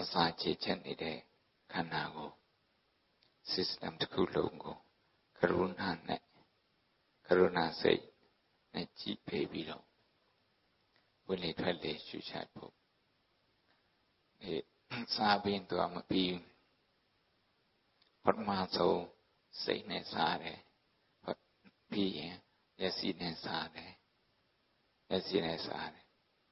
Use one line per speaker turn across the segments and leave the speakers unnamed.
အစာချေချက်နေတဲ့ခန္ဓာကို system တစ်ခုလုံးကိုကရုဏာနဲ့ကရုဏာစိတ်နဲ့ကြည်ပေးပြီးတော့ဝင်လေထွက်လေရှုချဖို့ဒီစားပြီးတော့မပြီးပထမဆုံးစိတ်နဲ့စားတယ်ပြီးရင်မျက်စိနဲ့စားတယ်မျက်စိနဲ့စားတယ်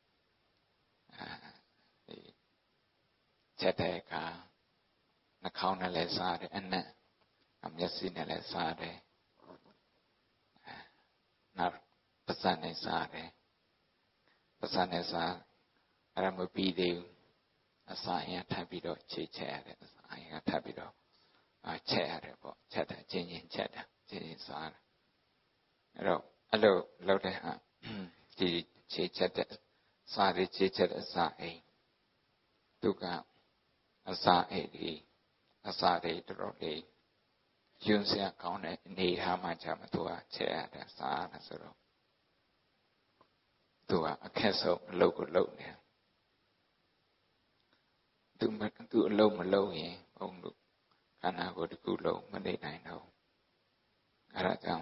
ချက်တဲ့အခါနှာခေါင်းနဲ့လည်းစားတယ်အနက်မျက်စိနဲ့လည်းစားတယ်နောက်ပါးစပ်နဲ့စားတယ်ပါးစပ်နဲ့စားအဲ့ဒါမပြီးသေးဘူးအစာအရင်ထပ်ပြီးတော့ခြေချက်ရတယ်အစာအရင်ထပ်ပြီးတော့ချက်ရတယ်ပေါ့ချက်တာချင်းချင်းချက်တာချင်းချင်းစားတယ်အဲ့တော့အဲ့လိုလုပ်တဲ့ဟာဒီခြေချက်တဲ့စားရခြေချက်တဲ့အစာအိမ်သူကအစာအိမ်ဒီအစာတွေတော်တော်လေးယွန်းစရာကောင်းတဲ့အနေထားမှကြမှာသူကချက်ရတဲ့စားရတာဆိုတော့သူကအခက်ဆုံးအလုပ်ကိုလုပ်နေသူအလုပ်မလုပ်ရင်ဘုံတို့ခန္ဓာကိုယ်တစ်ခုလုံးမနေနိုင်တော့အဲဒါကြောင့်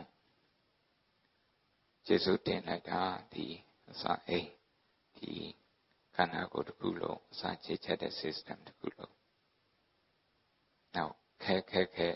ကျေစုတင်လိုက်တာဒီအစာအိမ်ဒီခန္ဓာကိုယ်တစ်ခုလုံးအစာချေချက်တဲ့ system တစ်ခုလုံးနောက်ခဲ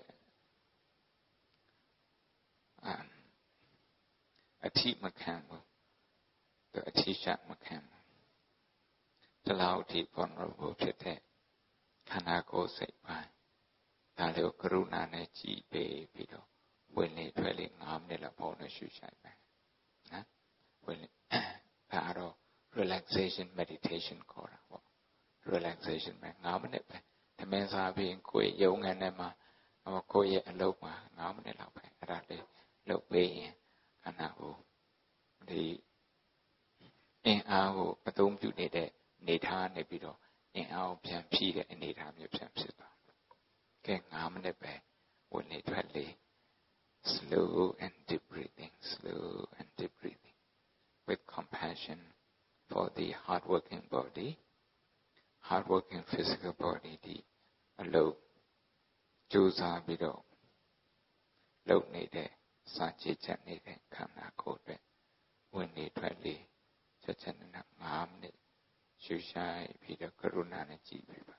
အထိမခံဘူးသူအထိရှမခံဘူးဒီလောက်ထိ vulnerable ဖြစ်တဲ့ခန္ဓာကိုယ်စိတ်ပိုင်းဒါလေးကိုကရုဏာနဲ့ကြည်ပေးပြီးတော့ဝင်လေထွက်လေ9မိနစ်လောက်ပုံနဲ့ရှုရှိုက်မယ်နော်ဝင်လေဒါတော့ relaxation meditation ခေါ်တာပေါ့ relaxation ပဲ9မိနစ်ပဲတမင်စားပြီးကိုယ်ရုံငန်းထဲမှာကိုယ့်ရဲ့အလုပ်မှာ9မိနစ်လောက်ပဲအဲ့ဒါလေးလုပ်ပေးရင်ခန္ဓာကိုယ်ဒီအင်အားကိုအသုံးပြုနေတဲ့အနေထားနေပြီးတော့အင်အားကိုပြန်ဖြည့်တဲ့အနေထားမျိုးပြန်ဖြစ်သွားကဲ9မိနစ်ပဲဝင်လေထွက်လေ slow and deep breathing slow and deep breathing with compassion for the hard working body hard working physical body ဒီအလုပ်ကြိုးစားပြီးတော့လုပ်နေတဲ့စာချေချက်နေတဲ့ခန္ဓာကိုယ်အတွက်ဝင်လေထွက်လေချက်နဲ့9မိနစ်ရှုရှိုက်ပြီးတော့ကရုဏာနဲ့ကြည်ပြီးပါ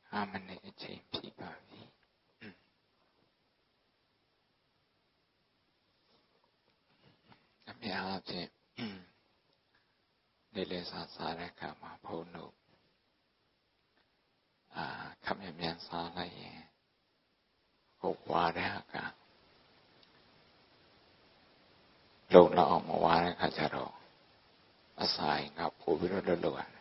5 မိနစ်အချိန်ပြည့်ပါပြီအများအားဖြင့်နေ့လည်စာစားတဲ့အခါမှာဘုန်းတို့ခပ်မြန်မြန်စားလိုက်ရင်ကိုယ်ဝါတဲ့အခါလုံလောက်အောင်မဝါတဲ့အခါကျတော့အဆိုင်ကပို့ပြီးတော့လှုပ်ရတယ်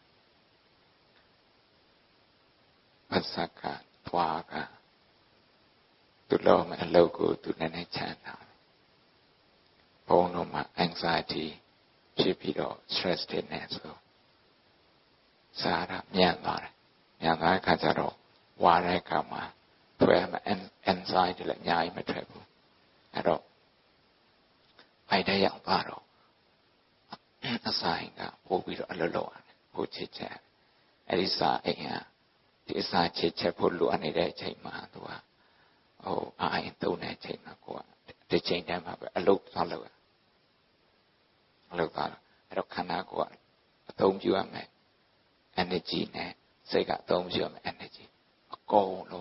ပစကထွားကသူ့လုံးအလုပ်ကိုသူနည်းနည်းချမ်းသာဘုန်းတို့မှာ anxiety ဖြစ်ပြီးတော့ stress တွေနဲ့ဆိုစားရမြန်သွားတယ်မြန်သွားတဲ့အခါကျတော့ဝါတဲ့အခါမှာထွက်ရမယ် anxiety လည်းအများကြီးမထွက်ဘူးအဲ့တော့အိုက်တဲ့ရောက်သွားတော့အဆိုင်ကပို့ပြီးတော့အလုပ်လုပ်ရတယ်ပို့ချစ်ချက်အဲ့ဒီစာအိမ်ကဒီအစာချစ်ချက်ဖို့လိုအပ်နေတဲ့အချိန်မှာသူကအိုင်သုံးတဲ့အချိန်မှာကိုကဒီချိန်တည်းမှာပဲအလုပ်သွားလုပ်ရအလုပ်သွားတော့အဲ့တော့ခန္ဓာကိုယ်ကအသုံးပြုရမယ် energy နဲ့စိတ်ကအသုံးပြုရမယ် energy အကုန်လုံး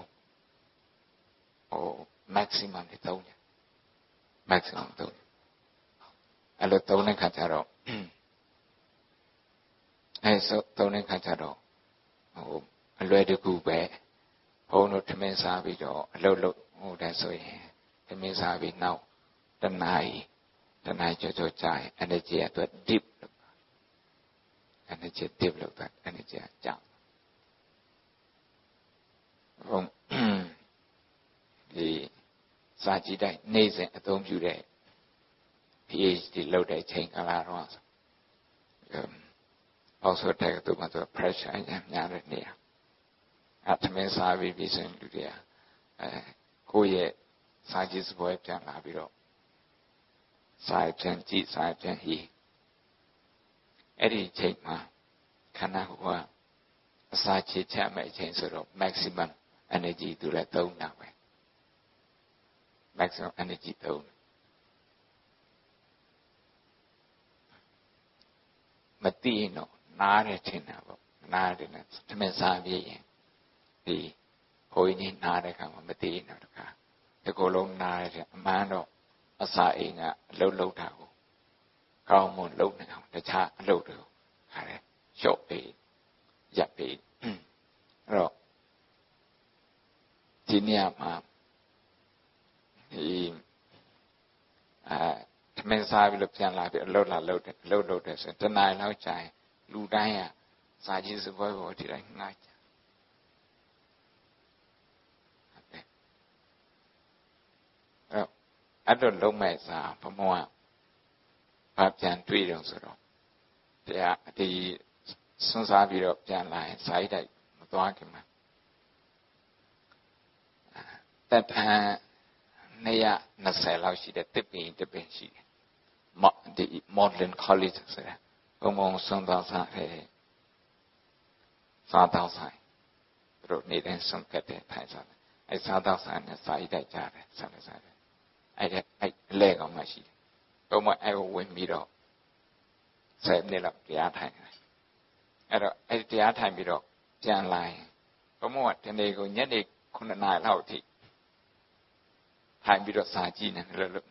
maximum တွေသုံးတယ် maximum သုံးအဲ့လိုသုံးတဲ့ခါကျတော့အဲ့ဆိုသုံးတဲ့ခါကျတော့အလွယ်တကူပဲဘုန်းတို့ထမင်းစားပြီးတော့အလုပ်လုပ်တဲ့ဆိုရင်ထမင်းစားပြီးနောက်တနာရီကျော်ကြာရင် energy အတွက် deep လုပ် energy deep လုပ်တာ energy ကြောင့်ဘုန်းဒီစာကြည့်တိုင်းနေ့စဉ်အသုံးပြုတဲ့ PhD လုပ်တဲ့ချိန်ကာလတော့also တဲ့သူမှဆို pressure အများတဲ့နေရာထမင်းစားပြီးဆိုရင်လူတွေကကိုယ့်ရဲ့စာကြည့်စပွဲပြန်လာပြီးတော့စာပြန်ကြည့်စာပြန်ဟိအဲ့ဒီအချိန်မှာခန္ဓာကိုယ်ကအစာချစ်ချက်မဲ့အချိန်ဆိုတော့ maximum energy သူလည်းသုံးတာပဲ maximum energy သုံးမသိရင်တော့နားတယ်ထင်တာပေါ့နားတယ်နဲ့ထမင်းစားပြီးရင်ဒီဘုန်းကြီးနားတဲ့ခါမှာမသိရင်တော့တခါဒီကိုယ်လုံးနားတဲ့အမှန်တော့အစာအိမ်ကအလုပ်လုပ်တာကိုကောင်းမွန်လုပ်နေအောင်တခြားအလုပ်တွေကိုခါတယ်လျှော့ပေးရပ်ပေးအဲ့တော့ဒီနေရာမှာဒီထမင်းစားပြီးလို့ပြန်လာပြီးအလုပ်လုပ်တယ်ဆိုရင်တနားလောက်ကြာရင်လူတိုင်းကစာကြည့်စပွဲပေါ်ဒီတိုင်းငှားကြအဲ့တော့လုံးမဲ့စာဘမောကဘာပြန်တွေ့တော့ဆိုတော့တရားဒီစွန့်စားပြီးတော့ပြန်လာရင်စာရိတ်တိုက်မသွားခင်မှာတက်တန်း220လောက်ရှိတဲ့တစ်ပင်ရှိတယ်ဒီ Modern College ဆိုတာဘုံစွန့်သွားစားတယ်စားတော့ဆိုင်တို့နေတိုင်းစွန့်ကတ်တဲ့ထိုင်စားအဲ့စားတော့ဆိုင်နဲ့စာရိတ်တိုက်ကြတယ်စားတယ်အဲ့လဲကောင်မှရှိတယ်တော့မအဲ့ကိုဝင်ပြီးတော့7နှစ်လောက်တရားထိုင်တယ်အဲ့တော့အဲ့တရားထိုင်ပြီးတော့ပြန်လာရင်ဘုံကဒီနေ့ကိုညနေ9နာရီလောက်အထိထိုင်ပြီးတော့စာကြည့်နေတယ်လို့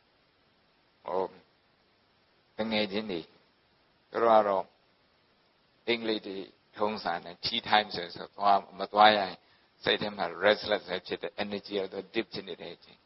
တငယ်ချင်းတွေတို့ကတော့အင်္ဂလိပ်တွေထုံးစံနဲ့ tea time ဆိုသွားမသွားရင်စိတ်ထဲမှာ restless ဖြစ်တဲ့ energy တော့ dip ဖြစ်နေတဲ့အချိန်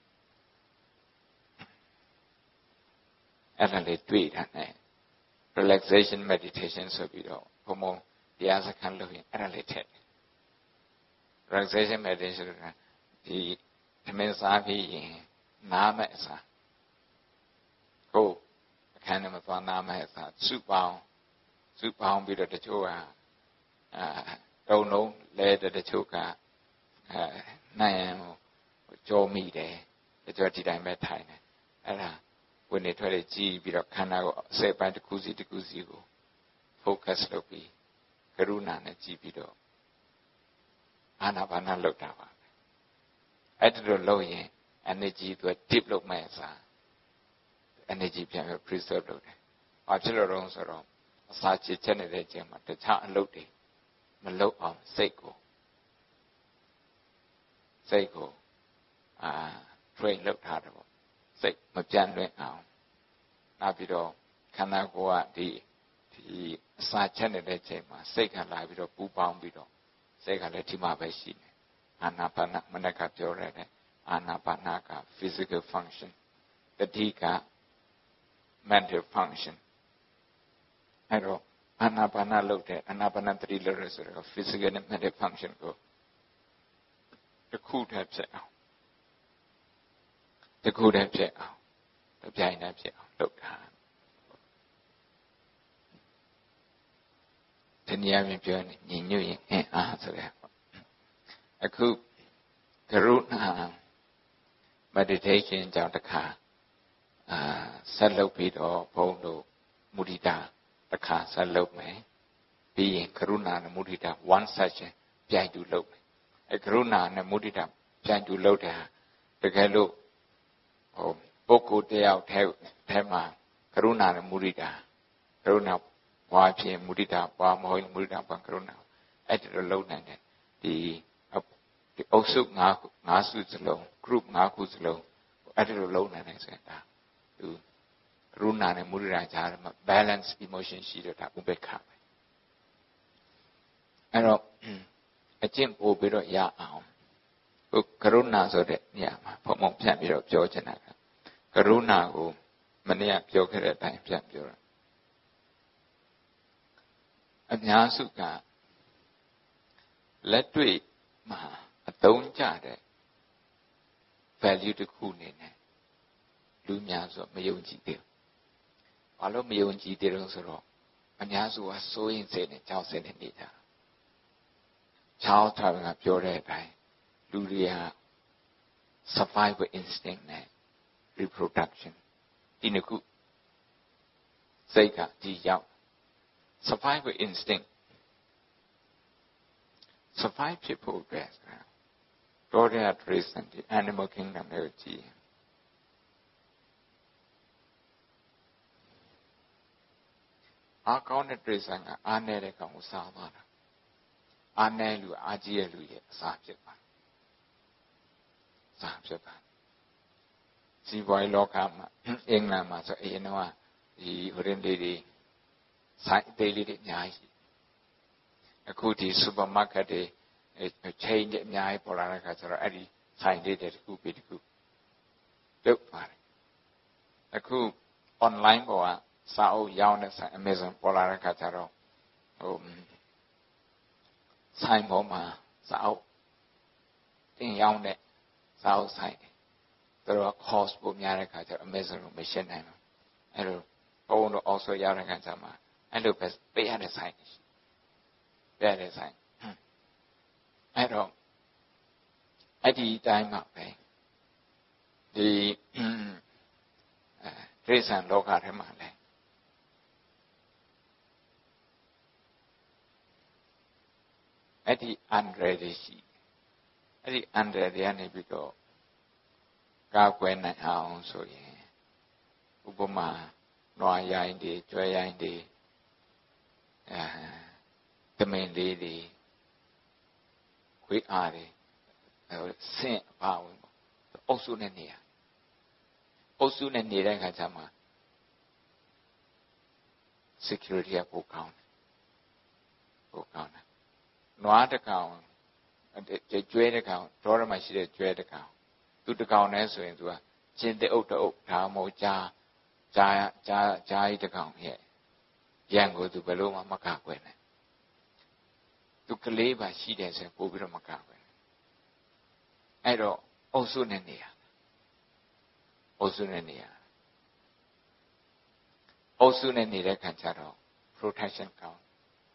အဲ့ဒါလေးတွေ့တာနဲ့ relaxation meditation ဆိုပြီးတော့ဘုံတရားစခန်းလုပ်ရင်အဲ့ဒါလေးထည့် relaxation meditation ကဒီသမင်စားပြီးရင်နားမဲ့အစားကိုအခန်းထဲမှာသွားနားမဲ့အစားစုပေါင်းပြီးတော့တချို့ကတုံလုံးလဲတချို့ကနိုင်ရင်ကြောမိတယ်တချို့ဒီတိုင်းပဲထိုင်တယ်အဲ့ဒါဝင်နေထွက်နေကြည့်ပြီးတော့ခန္ဓာကိုအစိတ်ပိုင်းတစ်ခုစီကို focus လုပ်ပြီးကရုဏာနဲ့ကြည့်ပြီးတော့အာနာပါနလုပ်တာပါအဲ့ဒါလိုလုပ်ရင် energy သူ deep လုပ်မဲ့အစား energy ပြန်ပြီး preserve လုပ်တယ်။ဘာဖြစ်လို့လဲဆိုတော့အစာချစ်ချက်နေတဲ့အချိန်မှာတခြားအလုပ်တွေမလုပ်အောင်စိတ်ကိုစိတ်ကိုtrain လုပ်ထားတယ်ပေါ့စိတ်မပြန့်လွင့်အောင်နောက်ပြီးတော့ခန္ဓာကိုယ်ကဒီအစာချက်နေတဲ့ချိန်မှာစိတ်ကလာပြီးတော့ပူပေါင်းပြီးတော့စိတ်ကလည်းဒီမှာပဲရှိနေအာနာပါနမနကပြောရတဲ့အာနာပါနက physical function တတိက mental function အဲ့တော့အာနာပါနလုပ်တဲ့အာနာပါနတတိလုပ်ရဆိုတော့ physical နဲ့ mental function ကိုတစ်ခုတည်းဖြစ်အောင်တစ်ခုတည်းဖြစ်အောင်တစ်ပြိုင်တည်းဖြစ်အောင်လုပ်တာတနည်းအားဖြင့်ပြောရင်ညီညွတ်ရင်အင်အားဆိုတဲ့အခုကရုဏာ meditation ကြောင့်တစ်ခါဆက်လုပ်ပြီးတော့ဘုန်းတို့မုဒိတာတစ်ခါဆက်လုပ်မယ်ပြီးရင်ကရုဏာနဲ့မုဒိတာ one session ပြိုင်တူလုပ်မယ်အဲကရုဏာနဲ့မုဒိတာပြိုင်တူလုပ်တဲ့ဟာတကယ်လို့ပုဂ္ဂိုလ်တယောက်ထဲမှာကရုဏာနဲ့မုဒိတာကရုဏာပွားခြင်းမုဒိတာပွားမဟုတ်မုဒိတာပွားကရုဏာအဲ့ဒါလိုလုပ်နိုင်တယ်ဒီအုပ်စု၅စုစလုံး group ၅ခုစလုံးအဲ့ဒါလိုလုပ်နိုင်တယ်ဆိုတာသူကရုဏာနဲ့မုဒိတာကြားမှာ balance emotion ရှိတော့ဒါဥပေက္ခပဲအဲ့တော့အကျင့်ပို့ပြီးတော့ရအောင်ကရုဏာဆိုတဲ့နေရာမှာဘုံဘုံဖြတ်ပြီးတော့ပြောချင်တာကရုဏာကိုမနေ့ကပြောခဲ့တဲ့အတိုင်းပြန်ပြောတာအများစုကလက်တွေ့မှာအသုံးကျတဲ့ value တစ်ခုနေနဲ့လူများဆိုမယုံကြည်သေးဘူး။ဘာလို့မယုံကြည်သေးလို့ဆိုတော့အများစုကစိုးရင်စိတ်နဲ့ကြောက်စိတ်နဲ့နေကြတာ။ချောင်းထားကပြောတဲ့အတိုင်းလူတွေက survival instinct နဲ့ reproduction ဒီနှစ်ခုစိတ်ကဒီရောက် survival instinct survive ဖြစ်ဖို့အတွက်တော့တဲ့ trace တဲ့ animal kingdom တွေကိုကြည့်အားကောင်းတဲ့ trace ကအားနည်းတဲ့ကောင်ကိုစားသွားတာအားနည်းလူအားကြီးတဲ့လူရဲ့အစာဖြစ်သွားစားဖြစ်သွားစီးပွားရေးလောကမှာအင်္ဂလန်မှာဆိုအရင်တော့ဒီဟိုရင်လေးတွေစိုက်သေးလေးတွေအများကြီးအခုဒီ supermarket တွေchain တွေအများကြီးပေါ်လာတဲ့အခါကျတော့အဲ့ဒီဆိုင်လေးတွေတစ်ခုပြီးတစ်ခုလုတ်ပါတယ်အခု online ပေါ်ကစာအုပ်ရောင်းတဲ့ဆိုင် Amazon ပေါ်လာတဲ့အခါကျတော့ဆိုင်ပေါ်မှာစာအုပ်တင်ရောင်းတဲ့စာအုပ်ဆိုင်တွေတော့ cost ပိုများတဲ့အခါကျတော့ Amazon ကိုမရှင်းနိုင်ဘူးအဲ့လိုဘုံတို့ also ရတဲ့အခါကျမှအဲ့လိုပဲပေးရတဲ့ဆိုင်ပေးရတဲ့ဆိုင်အဲ့တော့အဲ့ဒီတိုင်းမှာပဲဒီဒိဋ္ဌံလောကထဲမှာလဲအဲ့ဒီအန္တရာယ်တွေရှိအဲ့ဒီအန္တရာယ်တွေကနေပြီးတော့ကာကွယ်နိုင်အောင်ဆိုရင်ဥပမာနွားရိုင်းတွေကျွဲရိုင်းတွေသမင်လေးတွေခွေးအားတွေဆင့်အပါဝင်ပေါ့အုပ်စုနဲ့နေရအုပ်စုနဲ့နေတဲ့အခါကျမှ security ကပိုကောင်းတယ်ပိုကောင်းတယ်နွားတစ်ကောင်ကျွဲတစ်ကောင်ဒေါ်ရမရှိတဲ့ကျွဲတစ်ကောင်သူတစ်ကောင်နဲ့ဆိုရင်သူကချင်းတဲ့အုပ်တအုပ်ဒါမှမဟုတ်ကြားကြီးတစ်ကောင်ရဲ့ရန်ကိုသူဘယ်လို့မှမကကွယ်နဲ့သူကလေးပါရှိတယ်ဆိုရင်ပို့ပြီးတော့မကကွယ်အဲ့တော့အုပ်စုနဲ့နေရအုပ်စုနဲ့နေရအုပ်စုနဲ့နေတဲ့ခံကြတော့ protection ကောင်း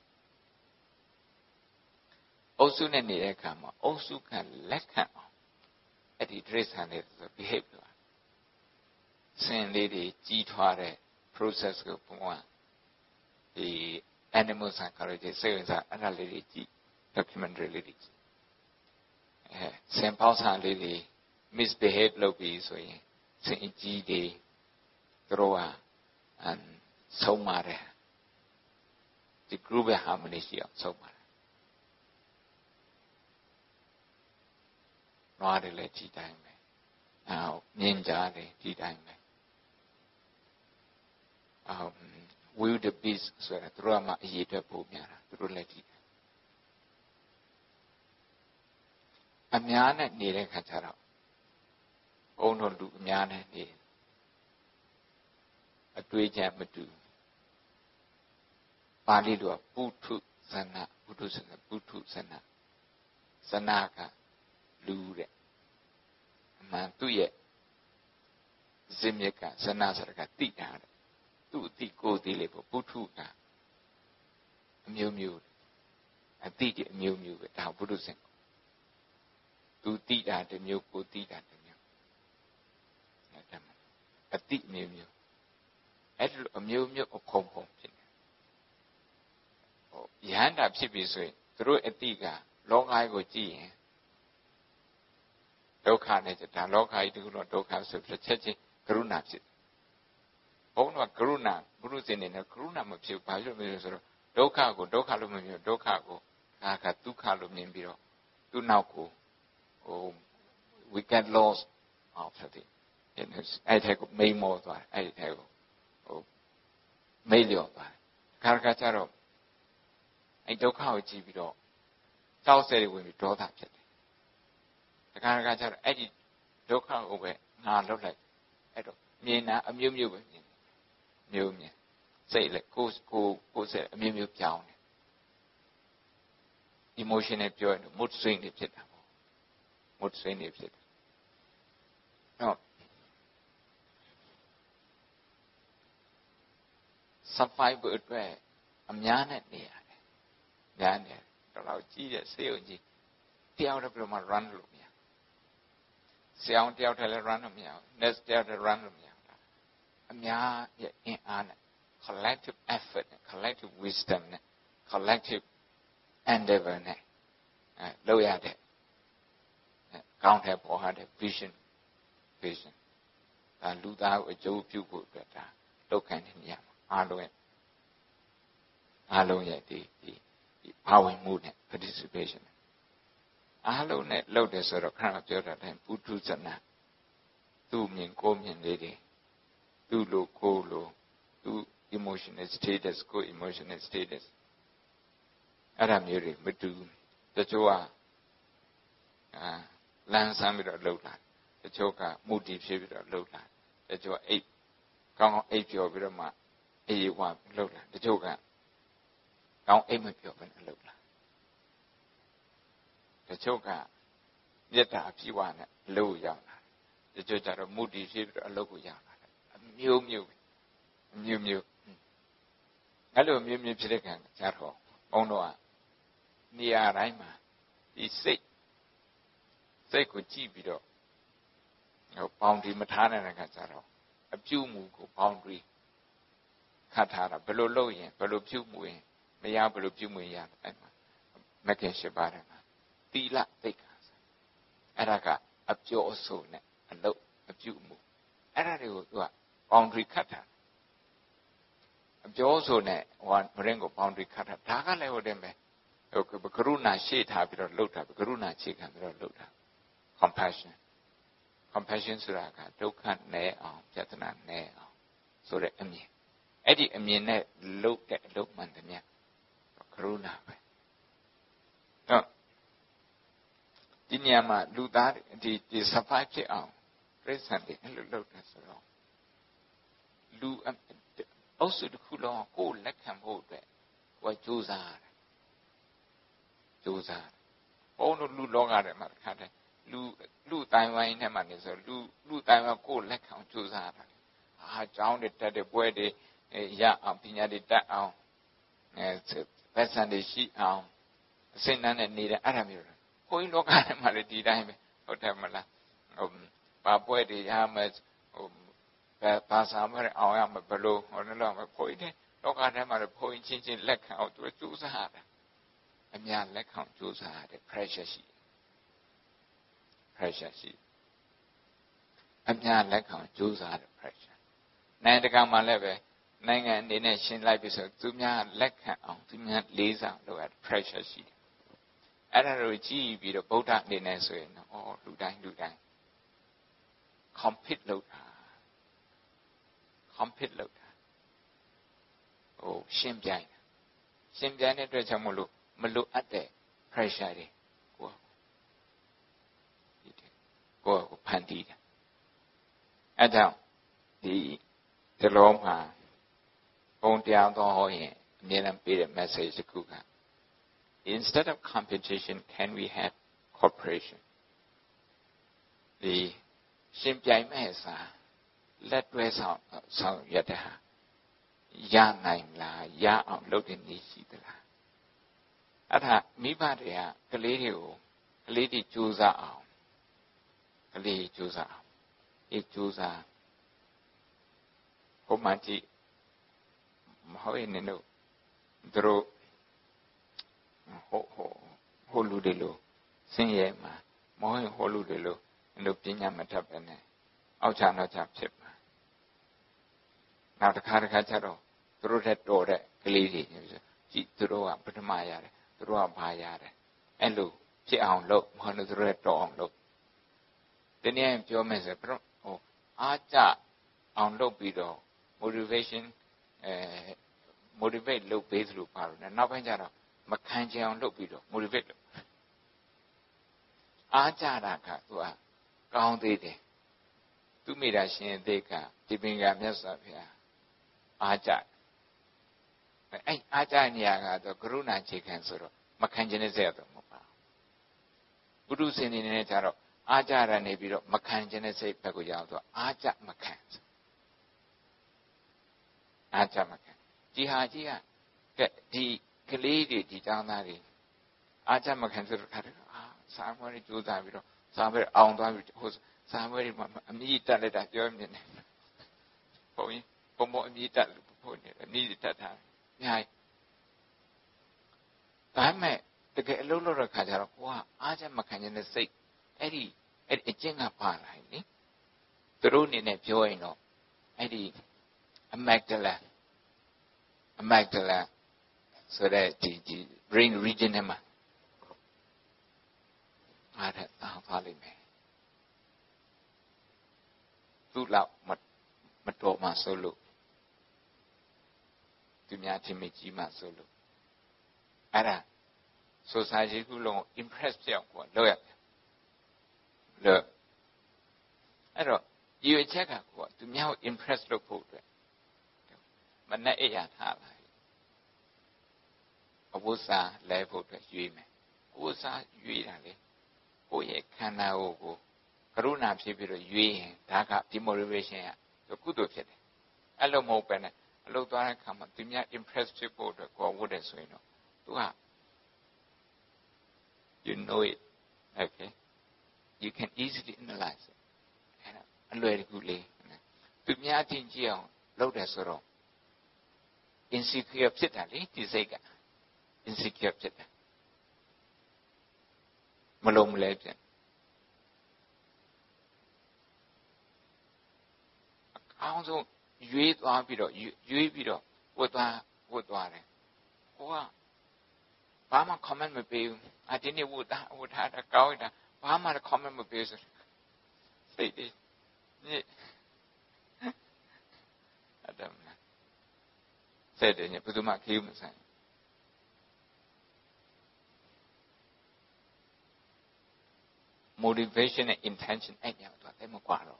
အုပ်စုနဲ့နေတဲ့အခါမှာအုပ်စုကလက်ခံအောင်အဲ့ဒီ trace နဲ့ behave လုပ်စင်လေးတွေကြီးထွားတဲ့ process ကိုပုံမှန်ဒီ animal psychology စိတ်ဝင်စားအဲ့ဒါလေးတွေကြည့် documentary လေးတွေကြည့်စင်ပေါင်းစာလေးတွေ misbehave လုပ်ပြီးဆိုရင်စင်ကြီးတွေတို့ကဆုံးပါတယ်ဒီ group ရဲ့ harmony ရှိအောင်ဆုံးပါတယ်သွားတယ်လေဒီတိုင်းပဲမြင်ကြတယ်ဒီတိုင်းပဲwild beast ဆိုတာသူတို့ကမှအရေးအတွက်ပို့များတာသူတို့လည်းဒီအများနဲ့နေတဲ့ခါကျတော့ဘုန်းတော်လူအများနဲ့နေအတွေ့အကြုံမတူပါဠိလိုကပုထုဇဏပုထုဇဏပုထုဇဏဇဏကလူတဲ့အမှန်သူ့ရဲ့ဇင်မြက်ကဇဏဆိုတာကတိတာတဲ့သူ့အတိကိုယ်သေးလေပေါ့ပုထုကအမျိုးမျိုးအတိတည်းအမျိုးမျိုးပဲဒါပုထုဇဉ်သူတိတာတစ်မျိုးကိုတိတာတစ်မျိုးအတိမျိုးမျိုးအဲ့လိုအမျိုးမျိုးအဖုံဖုံဖြစ်နေယဟန္တာဖြစ်ပြီဆိုရင်သူတို့အတိကလောကကိုကြည့်ရင်ဒုက္ခနဲ့ဒါလောကကြီးတခုလုံးဒုက္ခဆိုဖြစ်ချက်ချင်းကရုဏာဖြစ်ဘုန်းတော်ကရုဏာဘုရုဇဉ်နေနဲ့ကရုဏာမဖြစ်ဘာလို့မဖြစ်ဆိုတော့ဒုက္ခကိုဒုက္ခလို့မမြင်ဒုက္ခကိုဒါကဒုက္ခလို့မြင်ပြီးတော့သူ့နောက်ကိုwe get lost after it အဲ့ဒါကိုမိမောသွားအဲ့ဒါကိုမိလျော့သွားခါခါကျတော့အဲ့ဒုက္ခကိုကြည့်ပြီးတော့ကြောက်စဲတွေဝင်ပြီးဒေါသဖြစ်တယ်တခါတခါကျတော့အဲ့ဒီဒုက္ခကိုပဲငါလွတ်လိုက်အဲ့တော့မြင်တာအမျိုးမျိုးပဲမြင်မျိုးမြင်စိတ်လည်းကိုယ်စိတ်အမျိုးမျိုးပြောင်းတယ် emotion နဲ့ပြောရင် mood swing တွေဖြစ်တာပေါ့ mood swing တွေဖြစ်တယ်နော် survival အတွက်အများနဲ့နေရတယ်ညာနေတော့ကြီးတဲ့စေုံကြီးတယောက်တည်းပြမ run လို့မရဆရာတယောက်တည်းလည်း run လို့မရ next တယောက်တည်း run လို့မရအများရဲ့အင်အားနဲ့ collective effort နဲ့ collective wisdom နဲ့ collective endeavor နဲ့လုပ်ရတဲ့ကောင်းတဲ့ပေါ်ဟာတဲ့ vision ဒါလူသားကိုအကျိုးပြုဖို့အတွက်ဒါလုပ်ခိုင်းတဲ့နေရာမှာအားလုံးရဲ့ဒီပါဝင်မှုနဲ့ participation အားလုံးနဲ့လုပ်တယ်ဆိုတော့ခဏပြောတာတိုင်းပုထုဇဏသူ့မြင်ကိုမြင်လေးတွေသူ့လိုကိုလိုသူ့ emotional status ကို emotional status အဲ့ဒါမျိုးတွေမတူတချို့ကလမ်းဆန်းပြီးတော့လှုပ်လာတချို့ကမူတည်ဖြစ်ပြီးတော့လှုပ်လာတချို့ကအိတ်ကောင်းအိတ်ပြောပြီးတော့မှအေးဝလှုပ်လာတချို့ကကောင်းအိတ်မပြောဘဲနဲ့လှုပ်လာတချို့ကမြတ်တာအပြည့်ဝနဲ့အလုပ်ရောက်လာတချို့ကျတော့မူတည်ဖြစ်ပြီးတော့အလုပ်ကိုရောက်လာအမျိုးမျိုးအဲ့လိုမျိုးဖြစ်တဲ့ကံကြတော့ဘုန်းတော်ကနေရာတိုင်းမှာဒီစိတ်ကိုကြည့်ပြီးတော့boundary မထားနိုင်တဲ့ခါကျတော့အပြုမှုကို boundary ခတ်ထားတာဘယ်လိုလုပ်ရင်ဘယ်လိုပြုမှုရင်မရဘယ်လိုပြုမှုရအဲ့မှာမကင်ရှိပါတယ်မှာသီလသိက္ခာအဲ့ဒါကအပြောအဆိုနဲ့အလုပ်အပြုမှုအဲ့ဒါတွေကိုသူက boundary ခတ်ထားအပြောအဆိုနဲ့မရင်းကို boundary ခတ်ထားဒါကလည်းဟုတ်တယ်ပဲကရုဏာရှေ့ထားပြီးတော့လှုပ်တာကရုဏာခြေခံပြီးတော့လှုပ်တာ compassion ဆိုတာကဒုက္ခနည်းအောင်ပြဿနာနည်းအောင်ဆိုတဲ့အမြင်အဲ့ဒီအမြင်နဲ့လှုပ်တဲ့အလုပ်မှန်တယ်မြတ်ကရုဏာပဲတော့ဒီနေရာမှာလူသားဒီ survive ဖြစ်အောင်ပြိဿံတွေအဲ့လိုလှုပ်တယ်ဆိုတော့လူအုပ်စုတစ်ခုလုံးကိုယ်လက်ခံဖို့အတွက်ဟိုကြိုးစားဘုန်းတို့လူလောကထဲမှာခါတယ်လူတိုင်းဝိုင်းထဲမှာနေဆိုလူတိုင်းဝိုင်းကိုလက်ခံကြိုးစားတာကျောင်းတွေတက်တဲ့ပွဲတွေရအောင်ပညာတွေတက်အောင်ပတ်စံတွေရှိအောင်အစင်းနှန်းနဲ့နေတဲ့အဲ့ဒါမျိုးဘုန်းကြီးလောကထဲမှာလည်းဒီတိုင်းပဲဟုတ်တယ်မလားဘာပွဲတွေရမယ်ဘာသာမရအောင်ရမယ်ဘလို့ဟောလို့ဘုန်းကြီးလောကထဲမှာလည်းဘုန်းကြီးချင်းလက်ခံအောင်သူကြိုးစားတာအများလက်ခံကြိုးစားတဲ့ pressure ရှိအများလက်ခံကြိုးစားတဲ့ pressure နိုင်ငံတကာမှာလည်းပဲနိုင်ငံအနေနဲ့ရှင်းလိုက်ပြီဆိုသူများလက်ခံအောင်သူများလေးစားလို့ရ pressure ရှိတယ်အဲ့ဒါကိုကြည့်ပြီးတော့ဗုဒ္ဓအနေနဲ့ဆိုရင်လူတိုင်း compete လုပ်တာ ဟိုရှင်းပြိုင်တဲ့အတွက်ကြောင့်မလို့အပ်တဲ့ pressure တွေကိုဖန်တီးတယ်အဲကြောင့်ဒီလောမှာဘုံတရားတော်ဟောရင်အမြဲတမ်းပေးတဲ့ message တစ်ခုက instead of competition can we have cooperation ဒီရှင်းပြိုင်မဲ့စာလက်တွဲဆောင်ရတဲ့ဟာရနိုင်လားရအောင်လုပ်တဲ့နည်းရှိသလားအဲ့ဒါမိဘတွေကကလေးတွေကြိုးစားအောင်အေးကြိုးစားဟိုမှကြည့်မဟုတ်ရင်တို့ဟိုလူတွေလို့ဆင်းရဲမှာမဟုတ်ရင်ဟိုလူတွေလို့တို့ပညာမတတ်ပဲနဲ့အောက်ချနောက်ချဖြစ်မှာနောက်တစ်ခါကျတော့သူတို့တဲ့တော်တဲ့ကလေးတွေကြည့်သူတို့ကပထမရတယ်သူတို့ကဘာရတယ်အဲ့လိုဖြစ်အောင်လုပ်မဟုတ်လို့သူတို့တဲ့တော်အောင်လုပ်ဒီနေ့ပြောမယ်ဆိုတော့ဟိုအားကြအောင်လုပ်ပြီးတော့ motivate လုပ်ပေးသလိုပါတော့နောက်ပိုင်းကျတော့မခံချင်အောင်လုပ်ပြီးတော့ motivate လုပ်အားကြတာကသူကကောင်းသေးတယ်သူမိတာရှင်အသေးကဒီပင်ကမြတ်စွာဘုရားအားကြအဲ့အားကြနေရကတော့ကရုဏာခြေခံဆိုတော့မခံချင်တဲ့စိတ်တော့မပါဘူးပုရုษင်နေနဲ့ကြတော့အားကြရနေပြီးတော့မခံချင်တဲ့စိတ်ဘက်ကိုရောက်တော့အားကြမခံဒီဟာကြီးကဒီကလေးတွေဒီကျောင်းသားတွေအားကြမခံဆိုတော့ခါတယ်စာမွေးတွေကြိုးစားပြီးတော့စာမွေးအောင်သွားပြီးဟိုစာမွေးတွေအမြင့်တက်လိုက်တာပြောနေတယ်ဘုံအမြင့်တက်လို့ဘုံနေတယ်အမြင့်တက်တာညာဒါမဲ့တကယ်အလုပ်လုပ်တဲ့ခါကျတော့ကိုကအားကြမခံတဲ့စိတ်အဲ့ဒီအကျင့်ကပါလာလေသူတို့အနေနဲ့ပြောရင်တော့အဲ့ဒီအမက်ဒလာဆိုတဲ့ဒီ brain region ထဲမှာအားတဲ့တောင်းသွားလိမ့်မယ်သူ့လောက်မတော်မှဆိုလို့သူများချင်းမကြီးမှဆိုလို့အဲ့ဒါ society ခုလုံးကို impress ဖြစ်အောင်ကိုလုပ်ရတယ်လို့အဲ့တော့ဒီအချက်ကကိုသူများကို impress လုပ်ဖို့အတွက်မနဲ့အရာထားလာအဝိစာလဲဖို့အတွက်ရွေးမယ်အဝိစာရွေးတာလေကိုယ့်ရဲ့ခန္ဓာကိုယ်ကရုဏာဖြစ်ပြီးတော့ရွေးရင်ဒါက demotivation ကကုသိုလ်ဖြစ်တယ်အဲ့လိုမဟုတ်ပဲနဲ့အလုပ်သွားတဲ့အခါမှာသူများ impress ဖြစ်ဖို့အတွက်ကိုယ်ဝတ်တယ်ဆိုရင်တော့သူက you know it okay you can easily analyze it အလွယ်တကူလေးသူများချင်းကြည့်အောင်လုပ်တယ်ဆိုတော့ insecure ဖြစ်တာလေဒီစိတ်က insecure ဖြစ်တယ်မလုံးမလဲဖြစ်အကောင်းဆုံးရွေးသွားပြီးတော့ဝတ်သွားတယ်ဟိုကဘာမှ comment မပေးဘူးဒီနေ့ဝတ်ထားတာကောင်းတာဘာမှ comment မပေးဆိုစိတ်ကြီးညစ်အတမစိတ်တယ်ညဘယ်သူမှခေးမဆိုင်motivation နဲ့ intention အဲ့ညတော့တိတ်မကွာတော့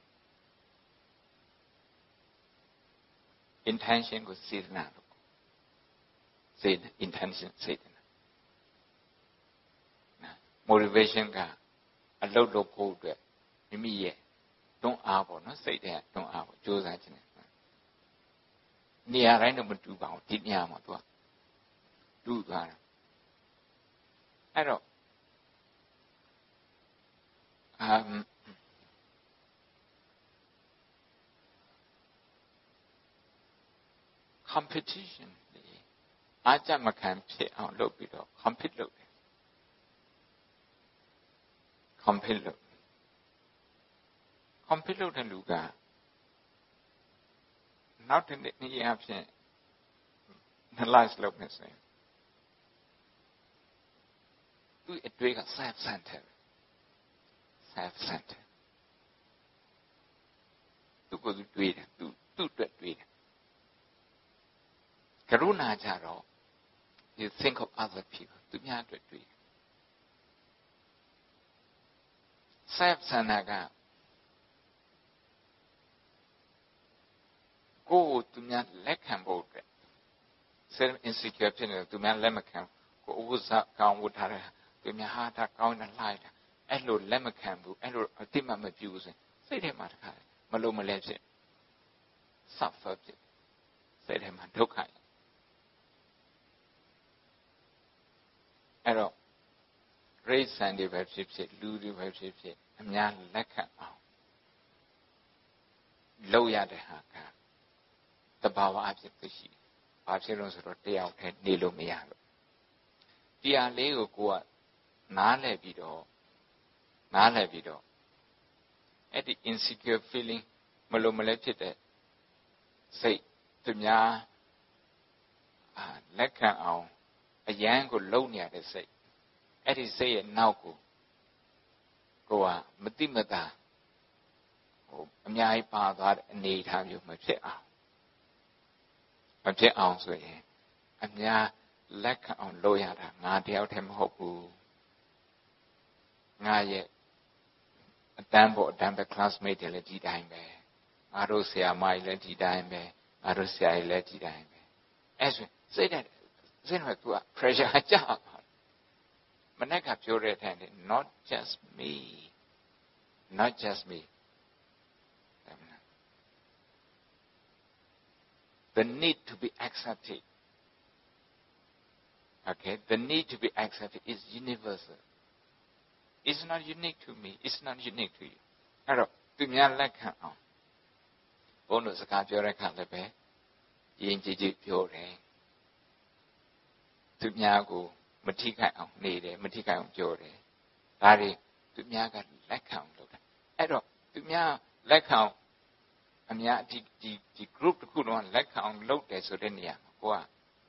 intention ကိုစေတနာလို့စေတ intention စေတနာ motivation ကအလုပ်လုပ်ဖို့အတွက်မိမိရဲ့တွန်းအားပေါ့နော်စိတ်တဲ့တွန်းအားပေါ့ကြိုးစားခြင်းနေရာတိုင်းတော့မတူပါဘူးဒီနေရာမှာသူကတူသွားတယ်အဲ့တော့competition အားကြမခံဖြစ်အောင်လုပ်ပြီးတော့ compete လုပ်တယ် compete လုပ်တဲ့လူကနောက်တစ်နေ့အဖြစ် analyze လုပ်နေစေသူ့အတွေ့က self-centered self-centered သူကိုယ်သူတွေးတယ်သူ့အတွက်တွေးတယ်ကရုဏာကြတော့ you think of other people သူများအတွက်တွေးတယ် self-centered ကကိုယ်သူများလက်ခံဖို့အတွက် self insecure ဖြစ်နေတယ်သူများလက်မခံကိုယ်ဥစ္စာကောင်းဝတ်ထားတယ်သူများဟာတာကောင်းတယ်လှိုက်တာအဲ့လိုလက်မခံဘူးအဲ့လိုအတိမမပြုဘူးဆိုရင်စိတ်ထဲမှာတခါမလို့မလဲဖြစ် suffer ဖြစ်စိတ်ထဲမှာဒုက္ခအဲ့တော့ race ဆန်တွေပဲဖြစ်ဖြစ်လူတွေပဲဖြစ်ဖြစ်အများလက်ခံအောင်လုပ်ရတဲ့ဟာကတဘာဝအဖြစ်သိရှိဘာဖြစ်လို့ဆိုတော့တယောက်တည်းနေလို့မရလို့တရားလေးကိုကိုကနားလည်ပြီးတော့အဲ့ဒီ insecure feeling မလို့မလဲဖြစ်တဲ့စိတ်သူများလက်ခံအောင်အယမ်းကိုလုံနေရတဲ့စိတ်အဲ့ဒီစိတ်ရဲ့နောက်ကိုကမတိမတာအများကြီးပါသွားတဲ့အနေအထားမျိုးမဖြစ်အောင်ဆိုရင်အများလက်ခံအောင်လုပ်ရတာငါတယောက်တည်းမဟုတ်ဘူးငါရဲ့အတန်းပဲ classmate တွေလည်းဒီတိုင်းပဲငါတို့ဆရာမကြီးလည်းဒီတိုင်းပဲငါတို့ဆရာကြီးလည်းဒီတိုင်းပဲအဲ့ဆိုစိတ်နဲ့သူက pressure ကြပါမနေ့ကပြောတဲ့အတိုင်း not just me the need to be accepted okay the need to be accepted is universal it's not unique to me it's not unique to you အဲ့တော့သူများလက်ခံအောင်ဘုန်းတော်စကားပြောတဲ့အခါလည်းပဲယဉ်ကျေးပြောတယ်သူများကိုမထိခိုက်အောင်နေတယ်မထိခိုက်အောင်ပြောတယ်ဒါတွေသူများကလက်ခံအောင်လုပ်တယ်အဲ့တော့သူများလက်ခံအများဒီ group တစ်ခုလုံးလက်ခံအောင်လုပ်တယ်ဆိုတဲ့နေရာမှာကိုက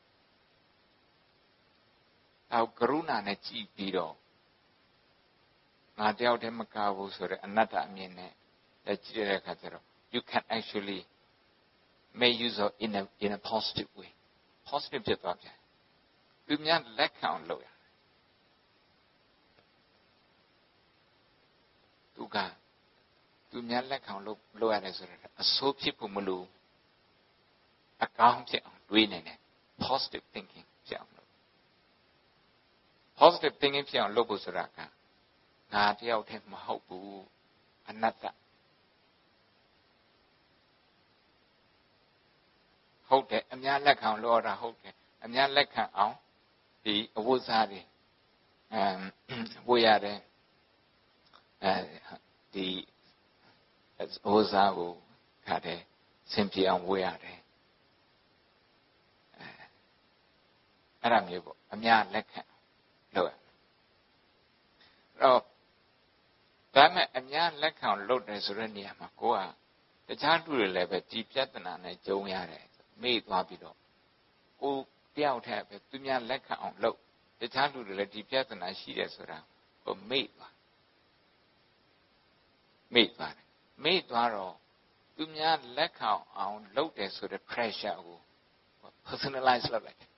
ကရုဏာနဲ့ကြည်ပြီးတော့ငါတယောက်တည်းမကဘူးဆိုတဲ့အနတ္တအမြင်နဲ့လက်ကြည့်တဲ့အခါကျတော့ you can actually make use of in a positive way positive ဖြစ်သွားပြန်သူများလက်ခံအောင်လုပ်ရသူများလက်ခံလုပ်ရတယ်ဆိုတော့အဆိုးဖြစ်ဖို့မလိုအကောင်းဖြစ်အောင်တွေးနေတယ် positive thinking ဖြစ်အောင်လုပ် positive thinking ဖြစ်အောင်လုပ်ဖို့ဆိုတာကငါတယောက်တည်းမဟုတ်ဘူးအနတ္တဟုတ်တယ်အများလက်ခံလို့ရတာဟုတ်တယ်အများလက်ခံအောင်ဒီအဝတ်စားတွေဝတ်ရတယ်ဒီအဝတ်စားကိုခါတယ်ဆင်ပြေအောင်ဝတ်ရတယ်အဲ့ဒါမျိုးပေါ့အများလက်ခံလို့ရတော့ဒါမဲ့အများလက်ခံလုပ်တယ်ဆိုတဲ့နေရာမှာကိုကတခြားလူတွေလည်းပဲဒီပြဿနာနဲ့ကြုံရတယ်မေ့သွားပြီးတော့ကိုတယောက်တည်းပဲသူများလက်ခံအောင်လုပ်တခြားလူတွေလည်းဒီပြဿနာရှိတယ်ဆိုတာကိုမေ့သွားတော့သူများလက်ခံအောင်လုပ်တယ်ဆိုတဲ့ pressure ကို personalize လုပ်လိုက်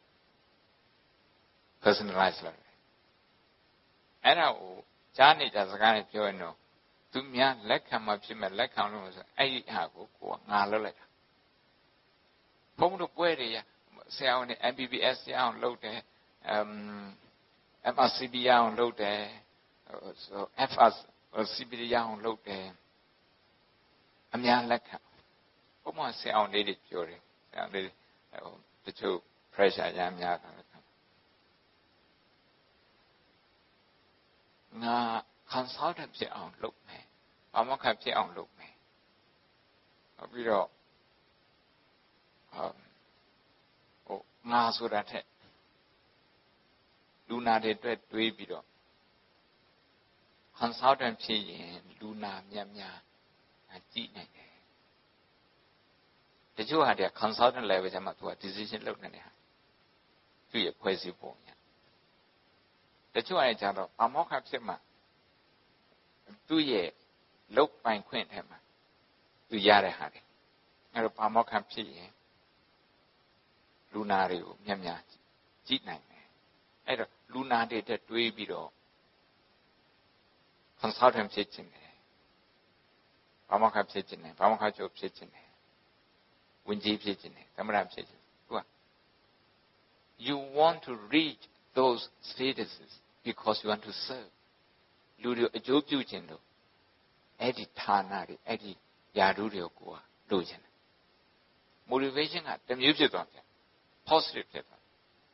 အဲ့ဒါကိုကြားနေကြစကားနဲ့ပြောရင်တော့သူများလက်ခံမှဖြစ်မဲ့လက်ခံလို့ဆိုအဲ့ဒီဟာကိုငါလုပ်လိုက်တာဘုံတို့ပွဲတွေဆရာဝန်တွေ MBBS ရအောင်လုပ်တယ်MRCP ရအောင်လုပ်တယ်FRCP ရအောင်လုပ်တယ်အများလက်ခံဘုံမှာဆရာဝန်တွေပြောတယ်ဆရာဝန်တွေတချို့ pressure ရများတာငါ consultant ဖြစ်အောင်လုပ်မယ်ဘာမှခက်ဖြစ်အောင်လုပ်မယ်ပြီးတော့ငါဆိုတာထက်လူနာတွေအတွက်တွေးပြီးတော့ consultant ဖြစ်ရင်လူနာများကြည့်နိုင်တယ်တချို့ဟာတွေက consultant level ကျမှသူက decision လုပ်နေတယ်ဟာသူ့ရဲ့ဖွဲ့စည်းပုံညာတချို့ဟာတွေကျတော့ဘာမှခက်ဖြစ်မှသူ့ရဲ့လုတ်ပိုင်ခွင့်ထဲမှာသူရတဲ့ဟာတွေအဲ့တော့ပါမောက္ခဖြစ်ရင်လူနာတွေကိုမြတ်များကြည့်နိုင်တယ်အဲ့တော့လူနာတွေတက်တွေးပြီးတော့ consultant ဖြစ်ခြင်းတယ်ပါမောက္ခဖြစ်ခြင်းတယ်ပါမောက္ခချုပ်ဖြစ်ခြင်းတယ်ဝင်ကြီးဖြစ်ခြင်းတယ်သမ္မတဖြစ်ခြင်းသူက you want to reach those statuses because you want to serve လူတွေအကျိုးပြုခြင်းလို့အဲ့ဒီဌာနတွေအဲ့ဒီယာရုတွေကိုလိုချင်တယ် motivation ကတစ်မျိုးဖြစ်သွားတယ် positive ဖြစ်သွားတယ်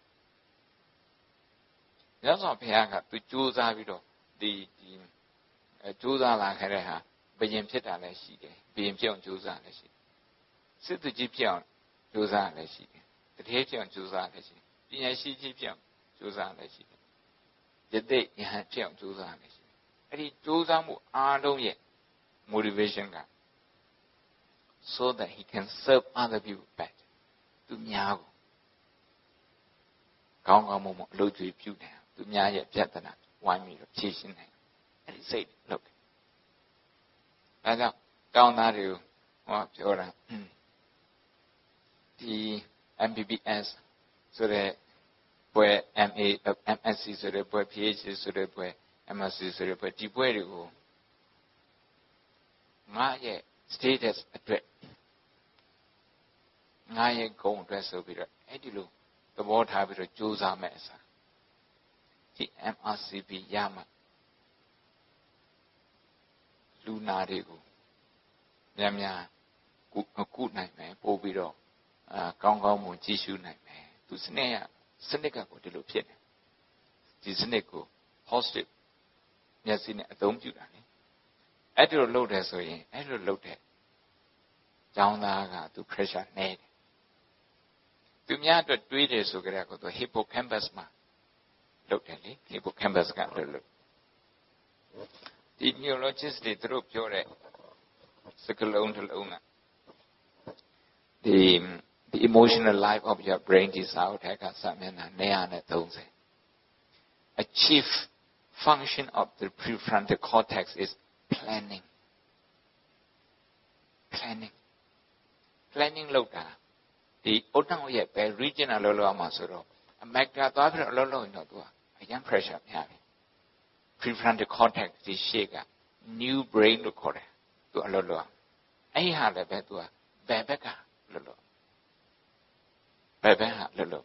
။ဒါဆိုဘုရားကသူကြိုးစားပြီးတော့ဒီကြိုးစားလာခဲ့တဲ့ဟာဘယင်ဖြစ်တာလည်းရှိတယ်ဘယင်ဖြစ်အောင်ကြိုးစားလည်းရှိတယ်စစ်သူကြီးဖြစ်အောင်ကြိုးစားလည်းရှိတယ်တထေးဖြစ်အောင်ကြိုးစားလည်းရှိတယ်ပညာရှိကြီးဖြစ်အောင်ကြိုးစားလည်းရှိတယ်ယသိယဟန်ဖြစ်အောင်ကြိုးစားလည်းရှိတယ်အဲ့ဒီကြိုးစားမှုအားလုံးရဲ့ motivation က so that he can serve other people better သူများကိုကောင်းကောင်းမွန်မွန်အလုပ်တွေပြုတယ်သူများရဲ့ပြဿနာဝိုင်းပြီးတော့ဖြေရှင်းတယ်အဲ့ဒီစိတ်လုပ်တယ်အဲဒါကြောင့်ကောင်းသားတွေကိုဟောပြောတာဒီ MBBS ဆိုတဲ့ဘွဲ MA MSc ဆိုတဲ့ဘွဲ PhD ဆိုတဲ့ဘွဲ MSc ဆိုတဲ့ဘွဲဒီဘွဲတွေကိုငါရဲ့ status အတွက်ငါရဲ့ဂုဏ်အတွက်ဆိုပြီးတော့အဲ့ဒီလိုသဘောထားပြီးတော့ကြိုးစားမဲ့အစားဒီ MRCP ရမှလူနာတွေကိုများများကုနိုင်မယ်ပို့ပြီးတော့ကောင်းကောင်းမွန်ကြည့်ရှုနိုင်မယ်သူစနစ်ကကိုဒီလိုဖြစ်တယ်ဒီစနစ်ကို positive မျက်စိနဲ့အသုံးပြုတာလေအဲ့ဒီလိုလုပ်တယ်ဆိုရင်အဲ့လိုလုပ်တဲ့ကျောင်းသားကသူ pressure နည်းတယ်သူများအတွက်တွေးတယ်ဆိုကြတဲ့ကတော့ hippocampus မှာလုပ်တယ်လေ hippocampus ကလို့ဒီ neurologist တွေသူတို့ပြောတဲ့စကလုံးတစ်လုံးက the emotional life of your brain ဒီစာအုပ်ထဲကစာမျက်နှာ930 a chief function of the prefrontal cortex is planning လုပ်တာဒီအုတ်တောင်ရဲ့ပဲ regional လောက်လောက်မှာဆိုတော့အမက်တာသွားပြီးတော့အလုပ်လုပ်ရင်တော့သူကအရင် pressure များတယ် prefrontal cortex ဒီရှေ့က new brain လို့ခေါ်တယ်သူအလုပ်လုပ်အဲ့ဟာလည်းပဲသူကဘယ်ဘက်ကလုပ်ဘယ်ဘက်ဟာလုပ်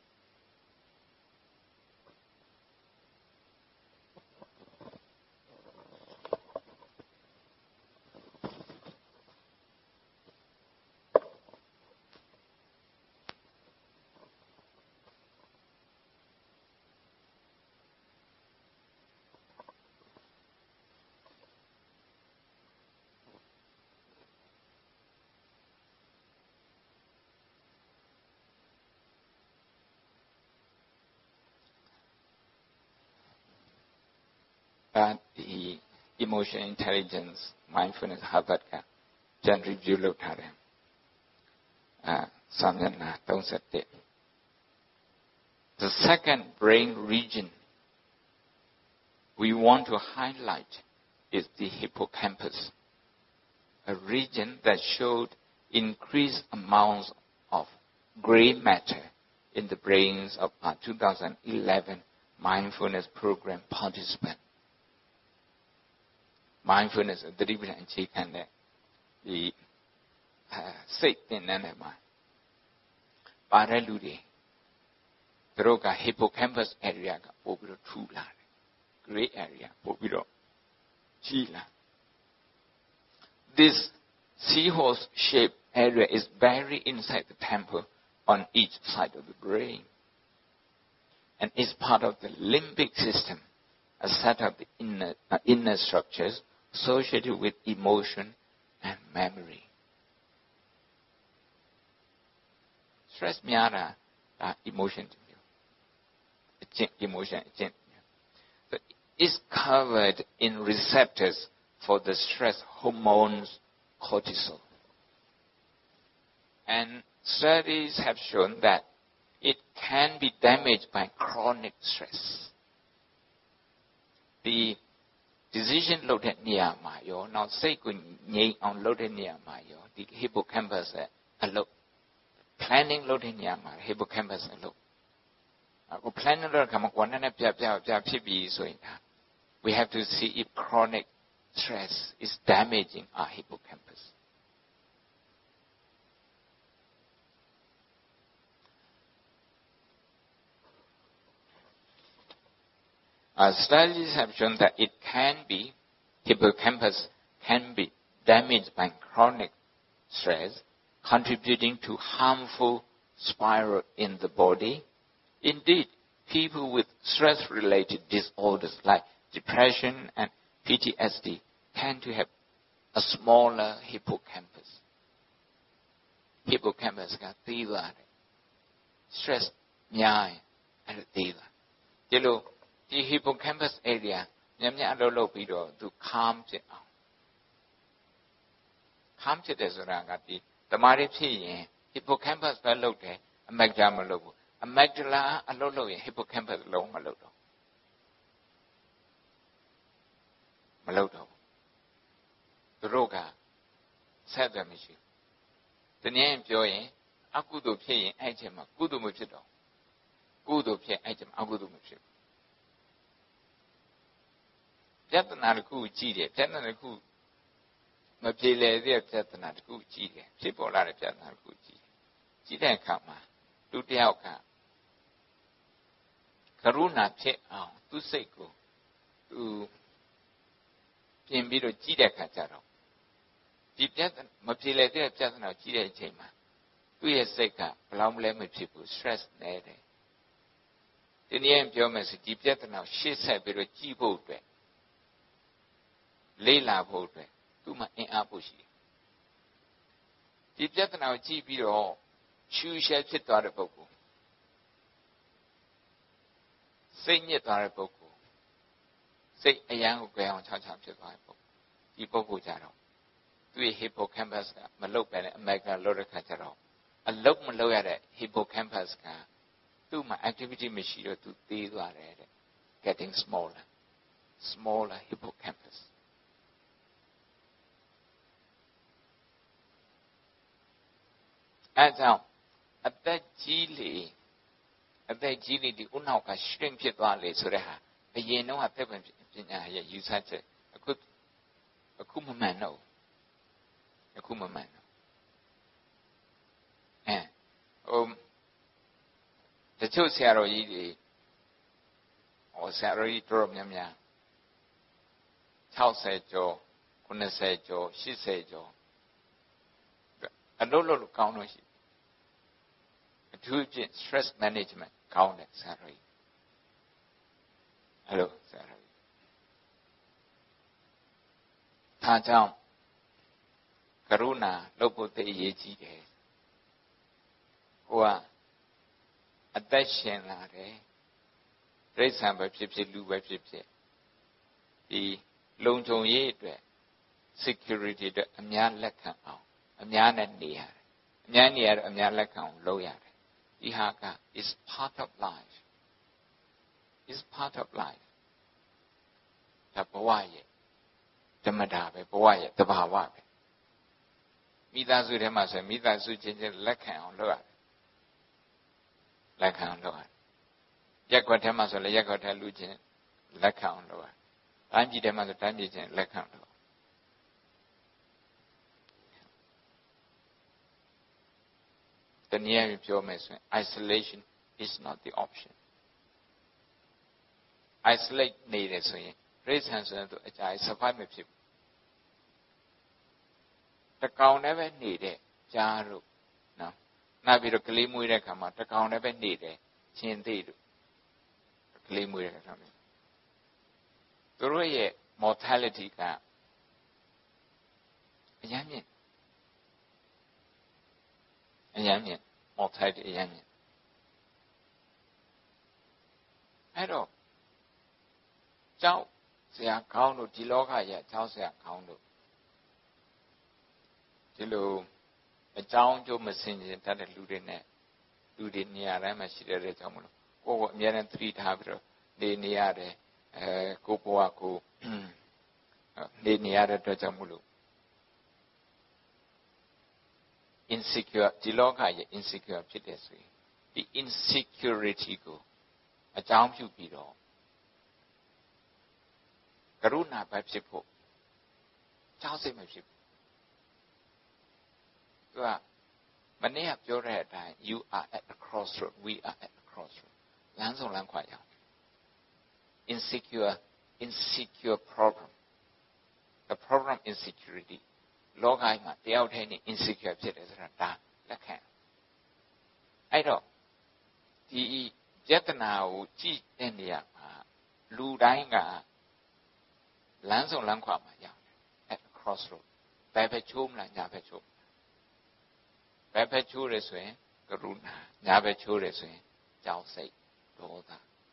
the emotional intelligence mindfulness Harvard ကကျန် review လုပ်ထားတယ်စာမျက်နှာ31 The second brain region we want to highlight is the hippocampus, a region that showed increased amounts of gray matter in the brains of our 2011 mindfulness program participants. Mindfulness သတိပဋ္ဌာန်အခြေခံတဲ့ဒီစိတ်သင်တန်းတွေမှာပါတဲ့လူတွေသူတို့က hippocampus area ကပို့ပြီးတော့ထူလာတယ် gray area ပို့ပြီးတော့ကြီးလာ This seahorse shaped area is buried inside the temple on each side of the brain and is part of the limbic system, a set of the inner structures associated with emotion and memory. Stress များတာဒါ emotion emotion is covered in receptors for the stress hormones cortisol. And studies have shown that it can be damaged by chronic stress. decision လုပ်တဲ့နေရာမှာရောနောက်စိတ်ကိုငြိမ်အောင်လုပ်တဲ့နေရာမှာရောဒီ hippocampus ရဲ့အလုပ် planning လုပ်တဲ့နေရာမှာ hippocampus အလုပ်အခု planning လုပ်တဲ့အခါမှာကိုယ်နဲ့ပြဖြစ်ပြီးဆိုရင်ဒါ we have to see if chronic stress is damaging our hippocampus. Our studies have shown that hippocampus can be damaged by chronic stress, contributing to harmful spiral in the body. Indeed, people with stress-related disorders like depression and PTSD tend to have a smaller hippocampus. Hippocampus ကသေးပါတယ် stress များရင်အဲ့ဒါသေးတာဒီလိုဒီ hippocampus area များအလုပ်လုပ်ပြီးတော့သူ calm ဖြစ်အောင် calm ဖြစ်တယ်ဆိုတာကဒီတမားလေးဖြစ်ရင် hippocampus ပဲလုပ်တယ် amygdala မလုပ်ဘူး amygdala အလုပ်လုပ်ရင် hippocampus လုံးမလုပ်တော့သူတို့ကဆက်တယ်မရှိဘူးတနည်းပြောရင်အကုသိုလ်ဖြစ်ရင်အဲ့ချိန်မှာကုသိုလ်မဖြစ်တော့ကုသိုလ်ဖြစ်အဲ့ချိန်မှာအကုသိုလ်မဖြစ်ဘူးပြဿနာတစ်ခုကြည့်တယ်ပြဿနာတစ်ခုမပြေလည်တဲ့ပြဿနာတစ်ခုကြည့်တယ်ဖြစ်ပေါ်လာတဲ့ပြဿနာတစ်ခုကြည့်တဲ့အခါမှာသူတယောက်ကကရုဏာဖြစ်အောင်သူစိတ်ကိုသူပြင်ပြီးတော့ကြည့်တဲ့အခါကျတော့ဒီပြဿနာမပြေလည်တဲ့ပြဿနာကိုကြည့်တဲ့အချိန်မှာသူ့ရဲ့စိတ်ကဘယ်လောက်မှလည်းမဖြစ်ဘူး stress နေတယ်ဒီနည်းပြောမယ်ဆိုဒီပြဿနာကိုရှေ့ဆက်ပြီးတော့ကြည့်ဖို့အတွက်လေ့လာဖို့အတွက်သူ့မှာအင်အားပို့ရှိတယ်ဒီပြဿနာကိုကြည့်ပြီးတော့ရှူရှဲဖြစ်သွားတဲ့ပုဂ္ဂိုလ်စိတ်ညစ်သွားတဲ့ပုဂ္ဂိုလ်စိတ်အယံကိုကြဲအောင်ချာဖြစ်သွားတဲ့ပုဂ္ဂိုလ်ဒီပုဂ္ဂိုလ်ကြတော့သူ့ရဲ့ hippocampus ကမလုတ်ပဲနဲ့ amygdala လုတ်တဲ့ခါကျတော့အလုတ်မလုတ်ရတဲ့ hippocampus ကသူ့မှာ activity မရှိတော့သူသေးသွားတယ်တဲ့ getting smaller hippocampusအဲ့ကြောင့်အသက်ကြီးလေဒီဥနောက်က shrink ဖြစ်သွားလေဆိုတဲ့ဟာအရင်တော့အသက်ပညာရဲ့ယူဆချက်အခုမမှန်တော့တချို့ဆရာတော်ကြီးတွေဆရာတော်ကြီးတော်များ60ကျော်90ကျော်80ကျော်အလုပ်လုပ်ကောင်းလို့ရှိအထူးဖြင့် stress management ကောင်းတဲ့ဆရာတော်ကြီးအဲ့လိုဆရာတော်ကြီးဒါကြောင့်ကရုဏာလုပ်ဖို့တည်ရည်ကြီးတယ်ကိုကအသက်ရှင်လာတယ်ပြိဿံပဲဖြစ်ဖြစ်လူပဲဖြစ်ဖြစ်ဒီလုံခြုံရေးအတွက် security အတွက်အများလက်ခံအောင်အများနဲ့နေရတယ်အများနေရတော့အများလက်ခံအောင်လုပ်ရတယ်ဒီဟာက is part of life ဒါဘဝရဲ့ဓမ္မတာပဲဘဝရဲ့သဘာဝပဲမိသားစုထဲမှာဆိုမိသားစုချင်းလက်ခံအောင်လုပ်ရတယ်ရက်ွက်ထဲမှာဆိုလည်းရက်ွက်ထဲလူချင်းလက်ခံအောင်လုပ်ရတယ်တိုင်းပြည်ထဲမှာဆိုတိုင်းပြည်ချင်းလက်ခံလုပ်တနည်းအားဖြင့်ပြောမယ်ဆိုရင် isolation is not the option isolate နေတယ်ဆိုရင်ပြိဿံဆိုရင်သူအကြိုက် survive မဖြစ်ဘူးတကောင်လည်းပဲနေတဲ့ကြားလို့နော်နောက်ပြီးတော့ကလေးမွေးတဲ့ခါမှာတကောင်လည်းပဲနေတယ်ချင်းသေးလို့ကလေးမွေးတဲ့ခါမှာသူတို့ရဲ့ mortality ကအများမြင့်mortality အများမြင့်အဲ့တော့ကြောက်ဆရာကောင်းလို့ဒီလောကရဲ့ကြောက်ဆရာကောင်းလို့ဒီလိုအကြောင်းကျိုးမစင်ကြင်တတ်တဲ့လူတွေနေရာတိုင်းမှာရှိတဲ့ကြောင့်မလို့ကိုယ်ကအများနဲ့သတိထားပြီးတော့နေရတယ်ကိုဘဝကိုနေရတဲ့အတွက်ကြောင့်မို့လို့ insecure ဒီလောကရဲ့ insecure ဖြစ်တဲ့ဆိုရင်ဒီ insecurity ကိုအကြောင်းပြုပြီးတော့ကရုဏာပဲဖြစ်ဖို့ကြောက်စိတ်မဖြစ်ဘူးသူကမနေ့ကပြောတဲ့အတိုင်း you are at a crossroad we are at a crossroad လမ်းဆုံးလမ်းခွာရောက် insecure problem the problem insecurity လောကမှာတယောက်တည်းနဲ့ insecure ဖြစ်တယ်ဆိုတာဒါလက်ခံအဲ့တော့ဒီယတနာကိုကြည့်တဲ့နေရာမှာလူတိုင်းကလမ်းဆုံးလမ်းခွာမှာရောက်တယ် at a crossroad ဘယ်ဘက်ချိုးမလားညာဘက်ချိုးဘယ်ဘက်ချိုးရဲဆိုရင်ကရုဏာညာဘက်ချိုးရဲဆိုရင်ကြောက်စိတ်ဒေါသ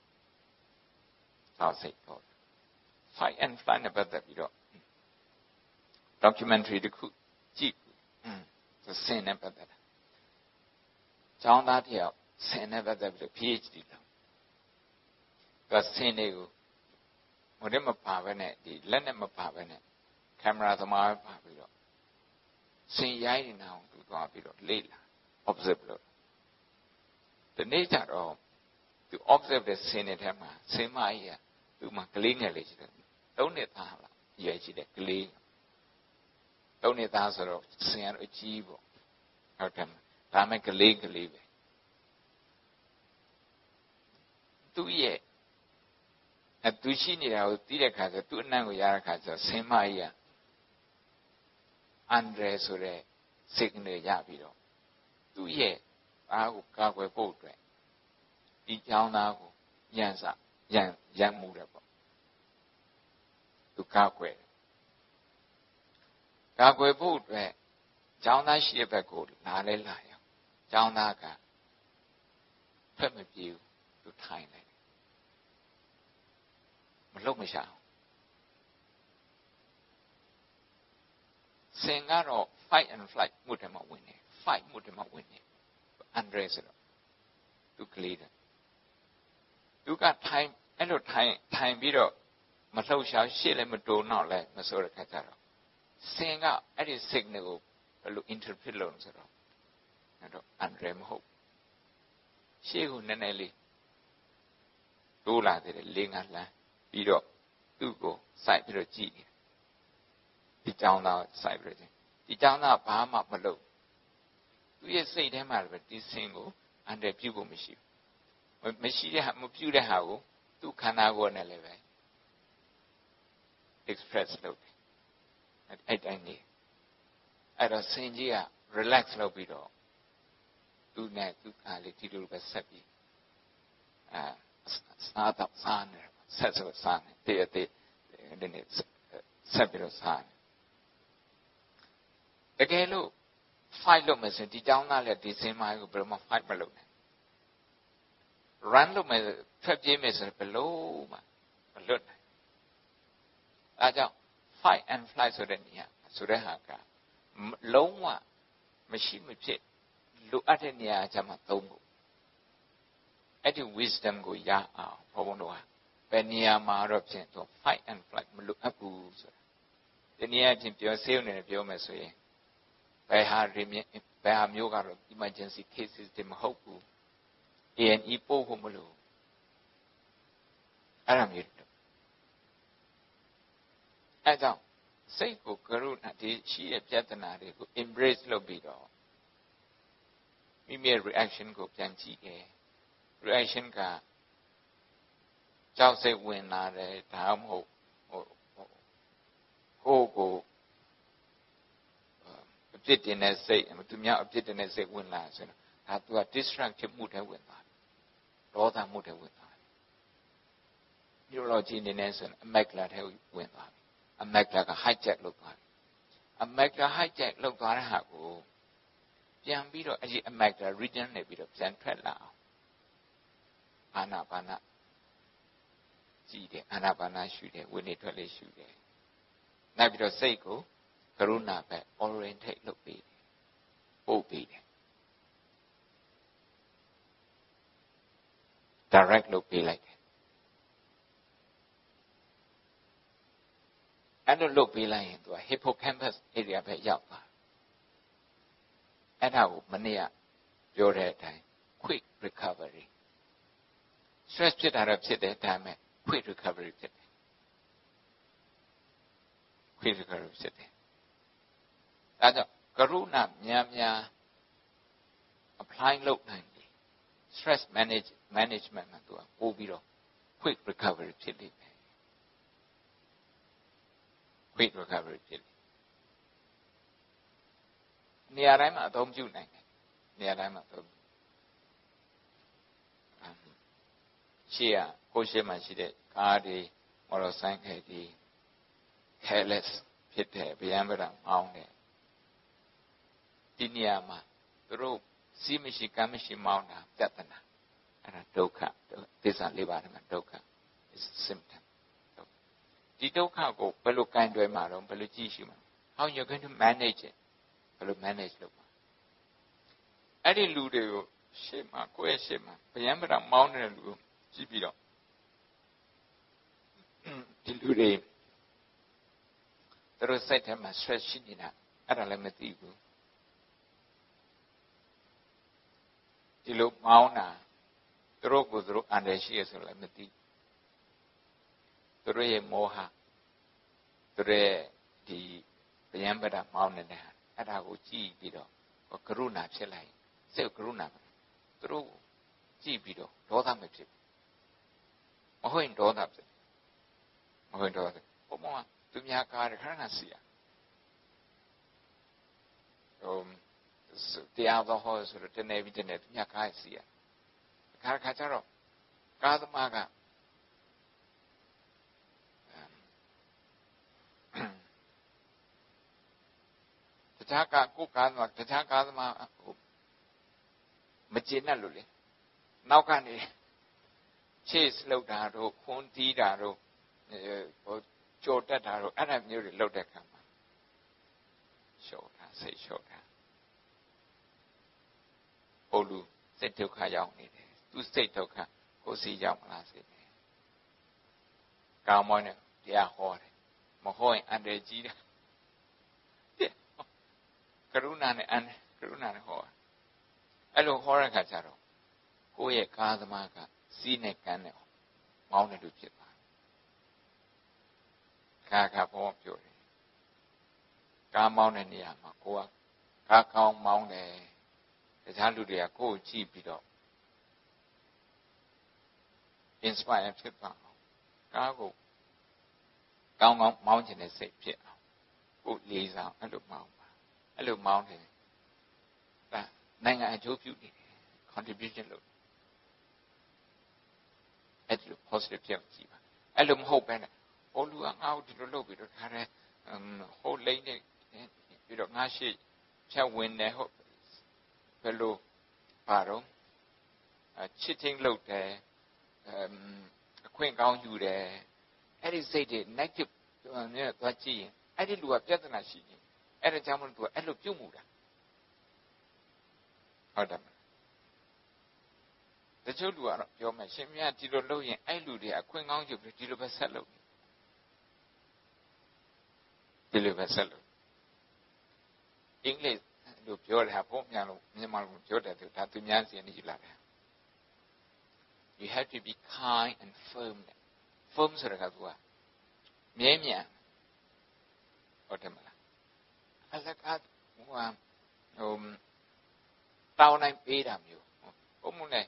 ကြောက်စိတ်ဒေါသ fight and flight နဲ့ပတ်သက်ပြီးတော့ documentary တစ်ခုကြည့်စင်နဲ့ပတ်သက်တာကျောင်းသားတယောက်စင်နဲ့ပတ်သက်ပြီး PhD လုပ်သူစင်တွေကိုဟိုတည်းမပါဘဲနဲ့ဒီလက်နဲ့မပါဘဲနဲ့ကင်မရာသမားပါပြီးတော့စင်ရိုက်နေတာကိုသူသွားပြီးတော့လေ့လာ observe လုပ်ဒီနေ့ကျတော့သူ observe တဲ့စင်တွေထဲမှာစင်မကြီးကသူ့မှာကလေးငယ်လေးရှိတယ်3နှစ်သားလားရွယ်ရှိတဲ့ကလေး3နှစ်သားဆိုတော့စင်ရအကြီးပေါ့ဟုတ်တယ်ဒါမဲ့ကလေးပဲသူရဲ့သူရှိနေတာကိုသိတဲ့ခါကျသူ့အနံ့ကိုရတဲ့ခါကျဆင်းမကြီးကအန်ဒရယ်ဆိုတဲ့ signal ရပြီးတော့သူ့ရဲ့အားကိုကာကွယ်ဖို့အတွက်ဒီကျောင်းသားကိုရန်မှုတယ်ပေါ့သူကာကွယ်ဖို့အတွက်ကျောင်းသားရှိတဲ့ဘက်ကိုလာရောက်ကျောင်းသားကဖက်မပြေဘူးသူထိုင်လိုက်မလုပ်မရှာစင်ကတော့ fight and flight မှုတယ်မှာဝင်နေ fight မှုတယ်မှာဝင်နေ Andre ဆိုတော့သူကလေးတယ်သူကထိုင်အဲ့လိုထိုင်ပြီးတော့မလှုပ်ရှားရှေ့လည်းမတိုးနောက်လည်းမဆိုးတဲ့ခါကျတော့စင်ကအဲ့ဒီ signal ကိုဘယ်လို interpret လုပ်လို့ဆိုတော့အဲ့တော့ Andre မဟုတ်ရှေ့ကိုနည်းနည်းလေးတိုးလာတယ်၄-၅လမ်းပြီးတော့သူ့ကိုစိုက်ပြီးတော့ကြည့်နေဒီကျောင်းသားစိုက်ပြီးတော့ဒီကျောင်းသားဘာမှမလုပ်သူရဲ့စိတ်ထဲမှာလည်းဒီစင်ကိုအန်တယ်ပြုတ်ဖို့မရှိဘူးမရှိတဲ့ဟာမပြုတ်တဲ့ဟာကိုသူ့ခန္ဓာကိုယ်နဲ့လည်းပဲ express လုပ်တယ်အဲ့တိုင်းနေအဲ့တော့စင်ကြီးက relax လုပ်ပြီးတော့သူနဲ့သူ့အားလေးဒီလိုပဲဆက်ပြီးစားတော့စားနေဆက်ဆိုစားနေတဲ့ဒီနေ့ဆက်ပြီးတော့စားနေတကယ်လို့ fight လုပ်မယ်ဆိုဒီကျောင်းသားလည်းဒီစင်မကြီးကိုဘယ်မှ fight မလုပ်နဲ့ run လုပ်မယ်ထွက်ပြေးမယ်ဆိုဘယ်လို့မှမလွတ်နိုင်အဲကြောင့် fight and flight ဆိုတဲ့နေရာဆိုတဲ့ဟာကလုံးဝမရှိမဖြစ်လိုအပ်တဲ့နေရာကျမှသုံးဖို့အဲ့ဒီ wisdom ကိုရအောင်ဘုန်းတော်ကဘယ်နေရာမှာတော့ဖြင့်သူ fight and flight မလိုအပ်ဘူးဆိုတာဒီနေရာချင်းပြောဆေးရုံနဲ့ပြောမယ်ဆိုရင်ဘယ်ဟာမျိုးကတော့ emergency cases တွေမဟုတ်ဘူး A&E ပို့ဖို့မလို့အဲ့ဒါမျိုးအဲ့ကြောင့်စိတ်ကိုကရုဏာဒီရှိတဲ့ပြဿနာတွေကို embrace လုပ်ပြီးတော့မိမိရဲ့ reaction ကိုပြန်ကြည့်တယ် reaction ကကြောက်စိတ်ဝင်လာတယ်ဒါမှမဟုတ်ကိုအပြစ်တင်တဲ့စိတ်သူများအပြစ်တင်တဲ့စိတ်ဝင်လာဆိုတော့ဒါသူက destructive မှုတွေဝင်သွားတယ်ဒေါသမှုတွေဝင်သွားတယ် neurology အနေနဲ့ဆိုရင် amygdala ထဲဝင်သွားတယ် amygdala က hijack လုပ်သွားတယ် amygdala hijack လုပ်သွားတဲ့ဟာကိုပြန်ပြီးတော့အဲ့ဒီ amygdala region နဲ့ပြီးတော့ပြန်ထွက်လာအောင်အာနာပါနကြည့်တယ်အာနာပါနရှုတယ်ဝိနည်းထွက်လေးရှုတယ်နောက်ပြီးတော့စိတ်ကိုကရုဏာပဲ orientate လုပ်ပေးတယ်ပို့ပေးတယ် direct လုပ်ပေးလိုက်တယ်အဲ့လိုလုပ်ပေးလိုက်ရင်သူက hippocampus area ပဲရောက်သွားအဲ့ဒါကိုမနေ့ကပြောတဲ့အတိုင်း quick recovery stress ဖြစ်တာတော့ဖြစ်တယ်ဒါပေမဲ့ quick recovery ဖြစ်တယ် quick recovery ဖြစ်တယ်ဒါကြောင့်ကရုဏာများများ apply လုပ်နိုင်တယ် stress management မှာသူကပို့ပြီးတော့ quick recovery ဖြစ်လိမ့်မယ် quick recovery ဖြစ်လိမ့်နေရာတိုင်းမှာအသုံးပြုနိုင်တယ်နေရာတိုင်းမှာသုံးရှေ့ကကိုရှေ့မှာရှိတဲ့ကားတွေမော်တော်ဆိုင်ကယ်တွေ careless ဖြစ်တဲ့ဗျမ်းပဒမောင်းတယ်ဒီနေရာမှာသူတို့စီးမရှိကမ်းမရှိမောင်းတာပြဿနာအဲ့ဒါဒုက္ခသစ္စာလေးပါးထဲမှာဒုက္ခ is symptom ဒီဒုက္ခကိုဘယ်လိုကင်တွယ်မှာတော့ဘယ်လိုကြည့်ရှိမှာ how you going to manage it ဘယ်လို manage လုပ်မှာအဲ့ဒီလူတွေကိုရှေ့မှာကိုယ့်ရဲ့ရှေ့မှာဗျမ်းပဒမောင်းတဲ့လူကိုကြည့်ပြီးတော့ဒီလူတွေသူတို့စိတ်ထဲမှာ stress ရှိနေတာအဲ့ဒါလည်းမသိဘူးဒီလိုမောင်းတာသူတို့ကိုသူတို့အန္တရာယ်ရှိရဆိုလည်းမသိသူတို့ရဲ့မောဟသူတို့ရဲ့ဒီဗျမ်းပဒမောင်းနေတဲ့အဲ့ဒါကိုကြည့်ပြီးတော့ကရုဏာဖြစ်လိုက်စိတ်ကရုဏာသူတို့ကြည့်ပြီးတော့ဒေါသမဖြစ်မဟုတ်ရင်ဒေါသဖြစ်မဟုတ်ရင်ဒေါသဘုံမှာသူများကားတယ်ခဏခဏစီရတရားတော်ဟောဆိုတော့တနေ့ပြီးတနေ့သူများကားစီရခါကျတော့ကားသမားကတခြားကကိုကားသမားတခြားကားသမားမကျေနပ်လို့လေနောက်ကနေ chase လောက်တာတို့ခွန်းတီးတာတို့ဟိုကြော်တက်တာတို့အဲ့ဒါမျိုးတွေလောက်တဲ့ခါမှာရှော့တာစိတ်ရှော့တာဟိုလူစိတ်ဒုက္ခရောက်နေတယ်သူစိတ်ဒုက္ခကိုစီရောက်မလားစိတ်တယ်ကောင်းမွန်တယ်တရားဟောတယ်မဟောရင်အန္တရာယ်ကြီးတယ်ကရုဏာနဲ့ကရုဏာနဲ့ဟောအဲ့လိုဟောတဲ့ခါကျတော့ကိုယ့်ရဲ့ကားသမားကစီးနဲ့ကမ်းနဲ့မောင်းတယ်လို့ဖြစ်သွားခါဘောပြောတယ်ကားမောင်းတဲ့နေရာမှာကိုကကားကောင်းမောင်းတယ်တခြားလူတွေကကိုယ့်ကိုကြည့်ပြီးတော့ inspire ဖြစ်သွားအောင်ကားကိုကောင်းမောင်းခြင်းနဲ့စိတ်ဖြစ်အောင်ကိုလေးစားအဲ့လိုမောင်းပါအဲ့လိုမောင်းတယ်ဒါနိုင်ငံအကျိုးပြုနေတယ် contribution လုပ်အဲ့လို positive ဖြစ်ကြည့်ပါအဲ့လိုမဟုတ်ပဲနဲ့ဟိုလူကငါ့ကိုဒီလိုလုပ်ပြီးတော့ဒါလည်းဟိုလိမ့်နေပြီးတော့ငါရှိဖြတ်ဝင်တယ်ဟုတ်ဘယ်လိုပါတော့ချစ်ချင်းလုပ်တယ်အခွင့်ကောင်းယူတယ်အဲ့ဒီစိတ်တွေ negative နဲ့သွားကြည့်ရင်အဲ့ဒီလူကပြဿနာရှိနေအဲ့ဒါကြောင့်မလို့သူကအဲ့လိုပြုတ်မှုတာဟုတ်တယ်တချို့လူကတော့ပြောမယ်ရှင်မြတ်ဒီလိုလုပ်ရင်အဲ့လူတွေအခွင့်ကောင်းယူပြီးဒီလိုပဲဆက်လုပ်ဒီလိုပဲဆက်လုပ်အင်္ဂလိပ်လိုပြောတယ်ဟာဘုံမြန်လို့မြန်မာလိုပြောတယ်သူဒါသူများစီနေယူလာတယ် you have to be kind and firm ဆိုတဲ့ကသူကမြဲမြံဟုတ်တယ်မလားအလကားဟိုတောင်းနိုင်ပေးတာမျိုးဘုံမနဲ့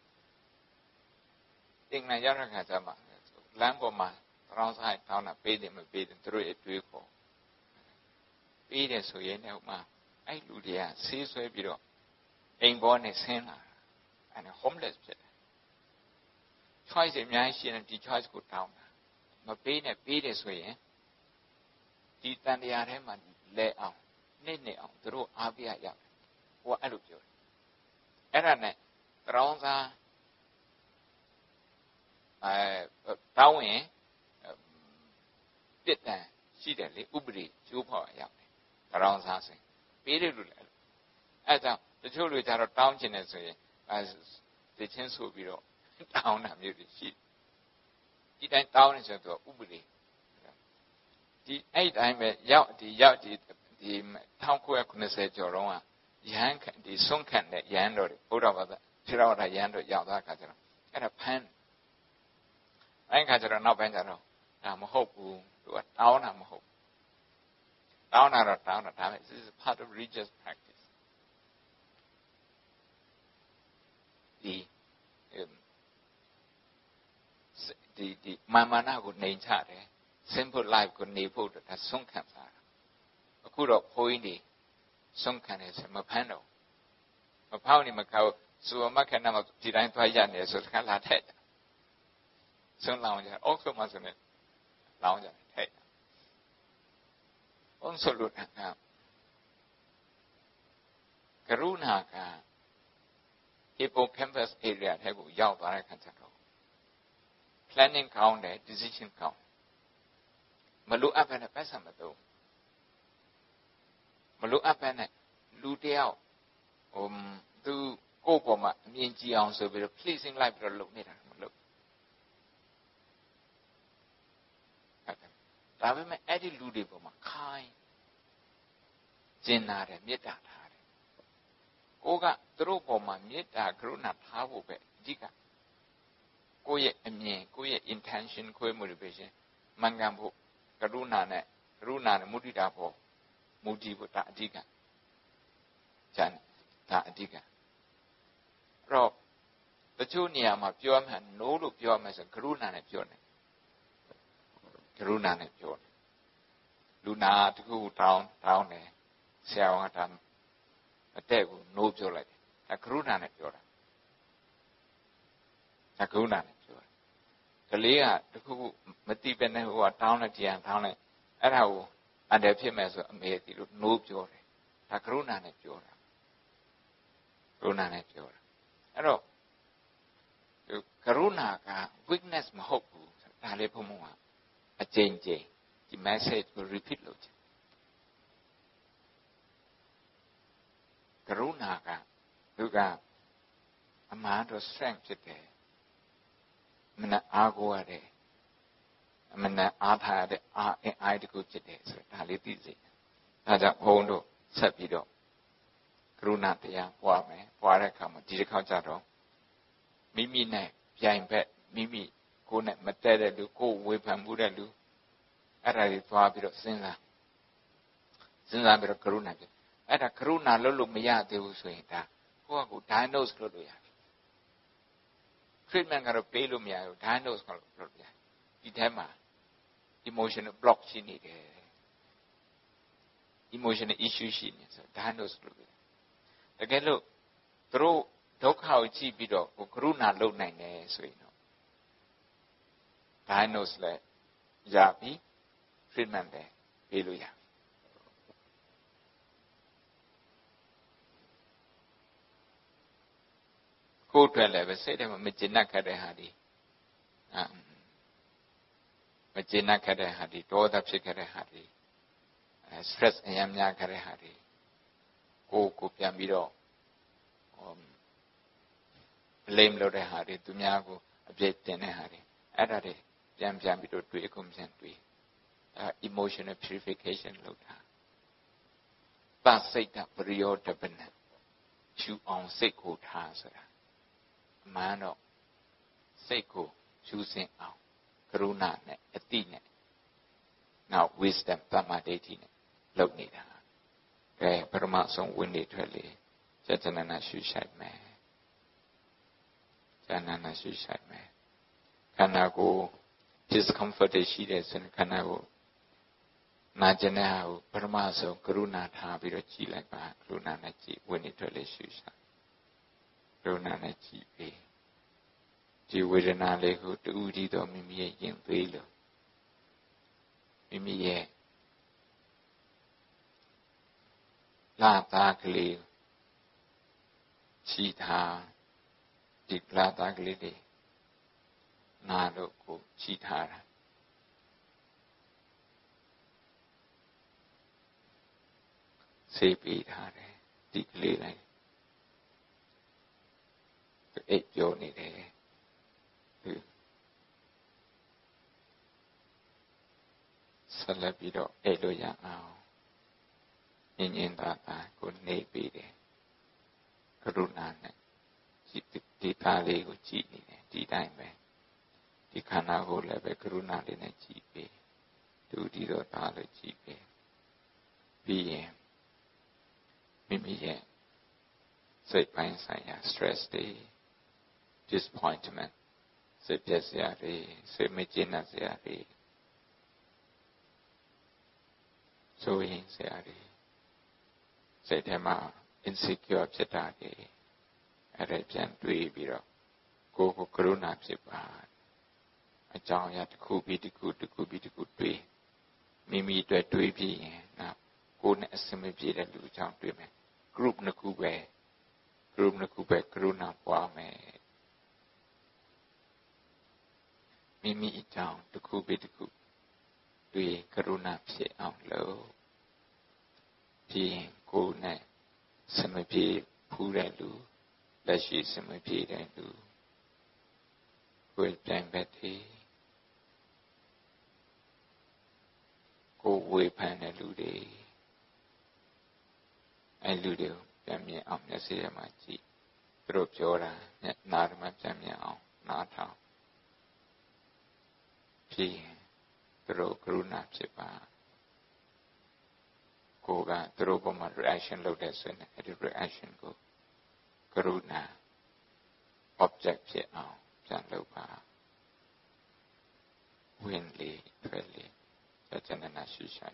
တင်နိုင်ရတဲ့ခါကျမှလမ်းပေါ်မှာတောင်းဆိုင်တောင်းတာပေးတယ်မပေးတယ်သူတို့ရဲ့တွေးခေါ်ပေးတယ်ဆိုရင်လည်းဟိုမှာအဲ့လူတွေကဆေးဆွဲပြီးတော့အိမ်ပေါ်နဲ့ဆင်းလာအဲ့ဒါ homeless ဖြစ်တယ် choice အများကြီးရှိတယ်ဒီ choice ကိုတောင်းတာမပေးနဲ့ပေးတယ်ဆိုရင်ဒီတန်တရားထဲမှာလဲအောင်နှစ်အောင်သူတို့အားပေးရရတယ်ဟိုကအဲ့လိုပြောတယ်အဲ့ဒါနဲ့တောင်းစားတောင်းရင်ပြစ်ဒဏ်ရှိတယ်လေဥပဒေကျိုးဖောက်ရရတယ်တောင်းစားဆိုပေးတယ်လို့လည်းအဲ့ကြောင့်တချို့လူကြတော့တောင်းချင်တယ်ဆိုရင်သိချင်းဆိုပြီးတော့တောင်းတာမျိုးတွေရှိဒီတိုင်းတောင်းနေဆိုတော့ဥပဒေဒီအဲ့တိုင်းပဲရောက်ဒီ1990ကျော်တော့ရဟန်းဒီဆွန့်ခံတဲ့ရဟန်းတော်တွေဘုရားဘာသာထေရဝါဒရဟန်းတော်ရောက်သွားခါကျတော့အဲ့ဒါဖမ်းအဲ့ခါကျတော့နောက်ပိုင်းကျတော့ဒါမဟုတ်ဘူးသူကတောင်းတာမဟုတ်တောင်းတာတော့တောင်းတာဒါပေမဲ့ this is part of religious practice ဒီမာနကိုနှိမ်ချတယ် simple life ကိုနေဖို့ဒါဆွန့်ခံစားတာအခုတော့ဘုန်းကြီးတွေဆွန့်ခံတယ်ဆိုမဖမ်းတော့မဖောက်နေမကောက်ဆိုမခဏမှဒီတိုင်းသွားရနေဆိုတခါလာထက်ဆွန့်လောင်ကြအောက်ဆုံးမှဆိုနေလောင်ကြထက်ဘုန်းဆိုလို့ကရုဏာက hippocampus area ထဲကိုရောက်သွားတဲ့ခါကျတော့ planning ကောင်းတယ် decision ကောင်းမလိုအပ်ဘဲနဲ့ပတ်စံမတော့မလိုအပ်ဘဲနဲ့လူတယောက်သူကိုယ့်ပေါ်မှာအမြင်ကြီးအောင်ဆိုပြီးတော့ pleasing လိုက်ပြီးတော့လုပ်နေတာမလုပ်ဒါပေမဲ့အဲ့ဒီလူတွေပေါ်မှာခိုင်းကျင်နာတယ်မေတ္တာထားတယ်ကိုကသူတို့ပေါ်မှာမေတ္တာကရုဏာထားဖို့ပဲအဓိကကိုယ့်ရဲ့အမြင်ကိုယ့်ရဲ့ intention ကိုယ့်ရဲ့ motivation မှန်ကန်ဖို့ကရုဏာနဲ့မုဒိတာဖို့မူတည်ဖို့ဒါအဓိကကျန်ဒါအဓိကအဲ့တော့တချို့နေရာမှာပြောမှ no လို့ပြောမှဆိုကရုဏာနဲ့ပြောတယ်ကရုဏာနဲ့ပြောတယ်လူနာတခုတောင်းတယ်ဆရာဝန်ကဒါအတဲ့ကို no ပြောလိုက်တယ်ဒါကရုဏာနဲ့ပြောတာဒါကရုဏာနဲ့ပြောတယ်ကလေးကတခုမတိပဲနဲ့ဟိုကတောင်းလိုက်ကြံတောင်းလိုက်အဲ့ဒါကိုအန်တယ်ဖြစ်မဲ့ဆိုအမေတီလို့ no ပြောတယ်ဒါကရုဏာနဲ့ပြောတာကရုဏာနဲ့ပြောတာအဲ့တော့ကရုဏာက weakness မဟုတ်ဘူးဒါလေးဘုံဘုံကအကျဉ်းဒီ message ကို repeat လုပ်ချင်ကရုဏာကသူကအမှန်တော့ strength ဖြစ်တယ်မနအားကိုရတယ်အမှန်အားထားရတဲ့အားတကူဖြစ်တယ်ဆိုတာဒါလေးသိစေဒါကြောင့်ဘုံတို့ဆက်ပြီးတော့ကရုဏာတရားပွားမယ်ပွားတဲ့အခါမှာဒီတစ်ခါကျတော့မိမိနဲ့ပြိုင်ဘက်မိမိကိုယ်နဲ့မတည့်တဲ့လူကိုယ်ဝေဖန်မှုတဲ့လူအဲ့ဒါတွေသွားပြီးတော့စဉ်းစားပြီးတော့ကရုဏာဖြစ်အဲ့ဒါကရုဏာလုပ်လို့မရသေးဘူးဆိုရင်ဒါကိုယ့်ကို diagnose လုပ်လို့ရတယ် treatment ကတော့ပေးလို့မရဘူး diagnose လုပ်လို့ရတယ်ဒီထဲမှာ emotional block ရှိနေတယ် emotional issue ရှိနေဆို diagnose လုပ်လို့တကယ်လို့သူတို့ဒုက္ခကိုကြည့်ပြီးတော့ကိုကရုဏာလုပ်နိုင်တယ်ဆိုရင်တော့ diagnose လည်းရပြီ treatment လည်းပေးလို့ရကိုယ်အတွက်လည်းပဲစိတ်ထဲမှာမကျေနပ်ခဲ့တဲ့ဟာဒီမကျေနပ်ခဲ့တဲ့ဟာဒီဒေါသဖြစ်ခဲ့တဲ့ဟာဒီstress အများများခဲ့တဲ့ဟာဒီကိုပြန်ပြီးတော့blame လုပ်တဲ့ဟာတွေသူများကိုအပြစ်တင်တဲ့ဟာတွေအဲ့ဒါတွေပြန်ပြီးတော့တွေးကုန်ပြန်တွေးemotional purification လုပ်တာသစိတ်တပရိယောတပနရှုအောင်စိတ်ကိုထားဆိုတာအမှန်တော့စိတ်ကိုရှုစင်အောင်ကရုဏာနဲ့အတိနဲ့နောက် wisdom တမ္မာဒိဋ္ဌိနဲ့လုပ်နေတာကဲပရမဆုံးဝင်နေထွက်လေစေတနာရှုရှိုက်မယ်စေတနာရှုရှိုက်မယ်ခန္ဓာကိုယ် discomfort ရှိတဲ့ဆိုရင်ခန္ဓာကိုယ်နာကျင်တဲ့ဟာကိုပရမဆုံးကရုဏာထားပြီးတော့ကြည်လိုက်ပါကရုဏာနဲ့ကြည်ဝင်နေထွက်လေရှုရှိုက်ကရုဏာနဲ့ကြည်ပြီးဒီဝေဒနာလေးကိုတူတည်တော်မိမိရဲ့ရင်သွေးလို့မိမိရဲ့လာသားကလေးချီထားဒီလာသားကလေးတွေနာလို့ကိုချီထားတာဆေးပေးထားတယ်ဒီကလေးလိုက်အိပ်ပြောနေတယ်စဆက်လက်ပြီးတော့အဲ့လိုရအောင်ညင်ညင်သာသာကိုနေပြီးတယ်ကရုဏာနဲ့ဒီသားလေးကိုကြည့်နေတယ်ဒီတိုင်းပဲဒီခန္ဓာကိုလည်းပဲကရုဏာလေးနဲ့ကြည့်ပြီးသူဒီတော့သားလို့ကြည့်ပြီးပြီးရင်မိမိရဲ့စိတ်ပိုင်းဆိုင်ရာ stress တွေ disappointment စိတ်ပြည့်စရာတွေစိတ်မကျေနပ်စရာတွေဆိုရင်စရာတွေစိတ်ထဲမှာ insecure ဖြစ်တာတွေအဲ့ဒါပြန်တွေးပြီးတော့ကိုယ်ကိုကရုဏာဖြစ်ပါအကြောင်းအရာတစ်ခုပြီးတစ်ခုတွေးမိမိအတွက်တွေးပြီးရင်နောက်ကိုယ်နဲ့အစမပြေတဲ့လူအကြောင်းတွေးမယ် group နှစ်ခုပဲကရုဏာပွားမယ်မိမိအကြောင်းတစ်ခုပြီးတစ်ခုတွေးကရုဏာဖြစ်အောင်လုပ်ပြီးရင်ကိုယ်နဲ့စမပြေဖူးတဲ့လူလက်ရှိစမပြေတဲ့လူကိုယ်ပြန်ပဲတည်ကိုယ်ဝေဖန်တဲ့လူတွေအဲ့လူတွေကိုပြန်မြင်အောင်မျက်စိထဲမှာကြည့်သူတို့ပြောတာနားထဲမှာပြန်မြင်အောင်နားထောင်ပြီးရင်သူတို့ကရုဏာဖြစ်ပါကိုယ်ကသူတို့ဘက်မှာ reaction လုပ်တဲ့ဆိုရင်အဲ့ဒီ reaction ကိုကရုဏာ object ဖြစ်အောင်ပြန်လုပ်ပါဝင်လေထွက်လေစัจ nana ရှိရှိ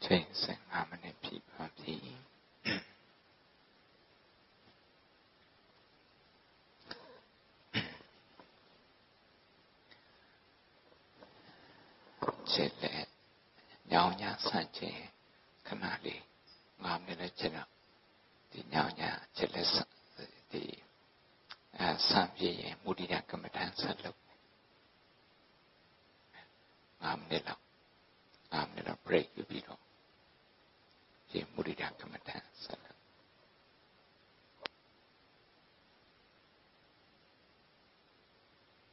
ချိန်15မိနစ်ပြည့်ပါပြီခြေလက်ညောင်ညာဆန့်ကျင်ခဏလေး9မိနစ်ကျတော့ဒီညောင်ညာခြေလက်ဒီဆန့်ပြရင်မုဒိယကမ္မဋ္ဌာန်းဆက်လုပ်9မိနစ်လောက်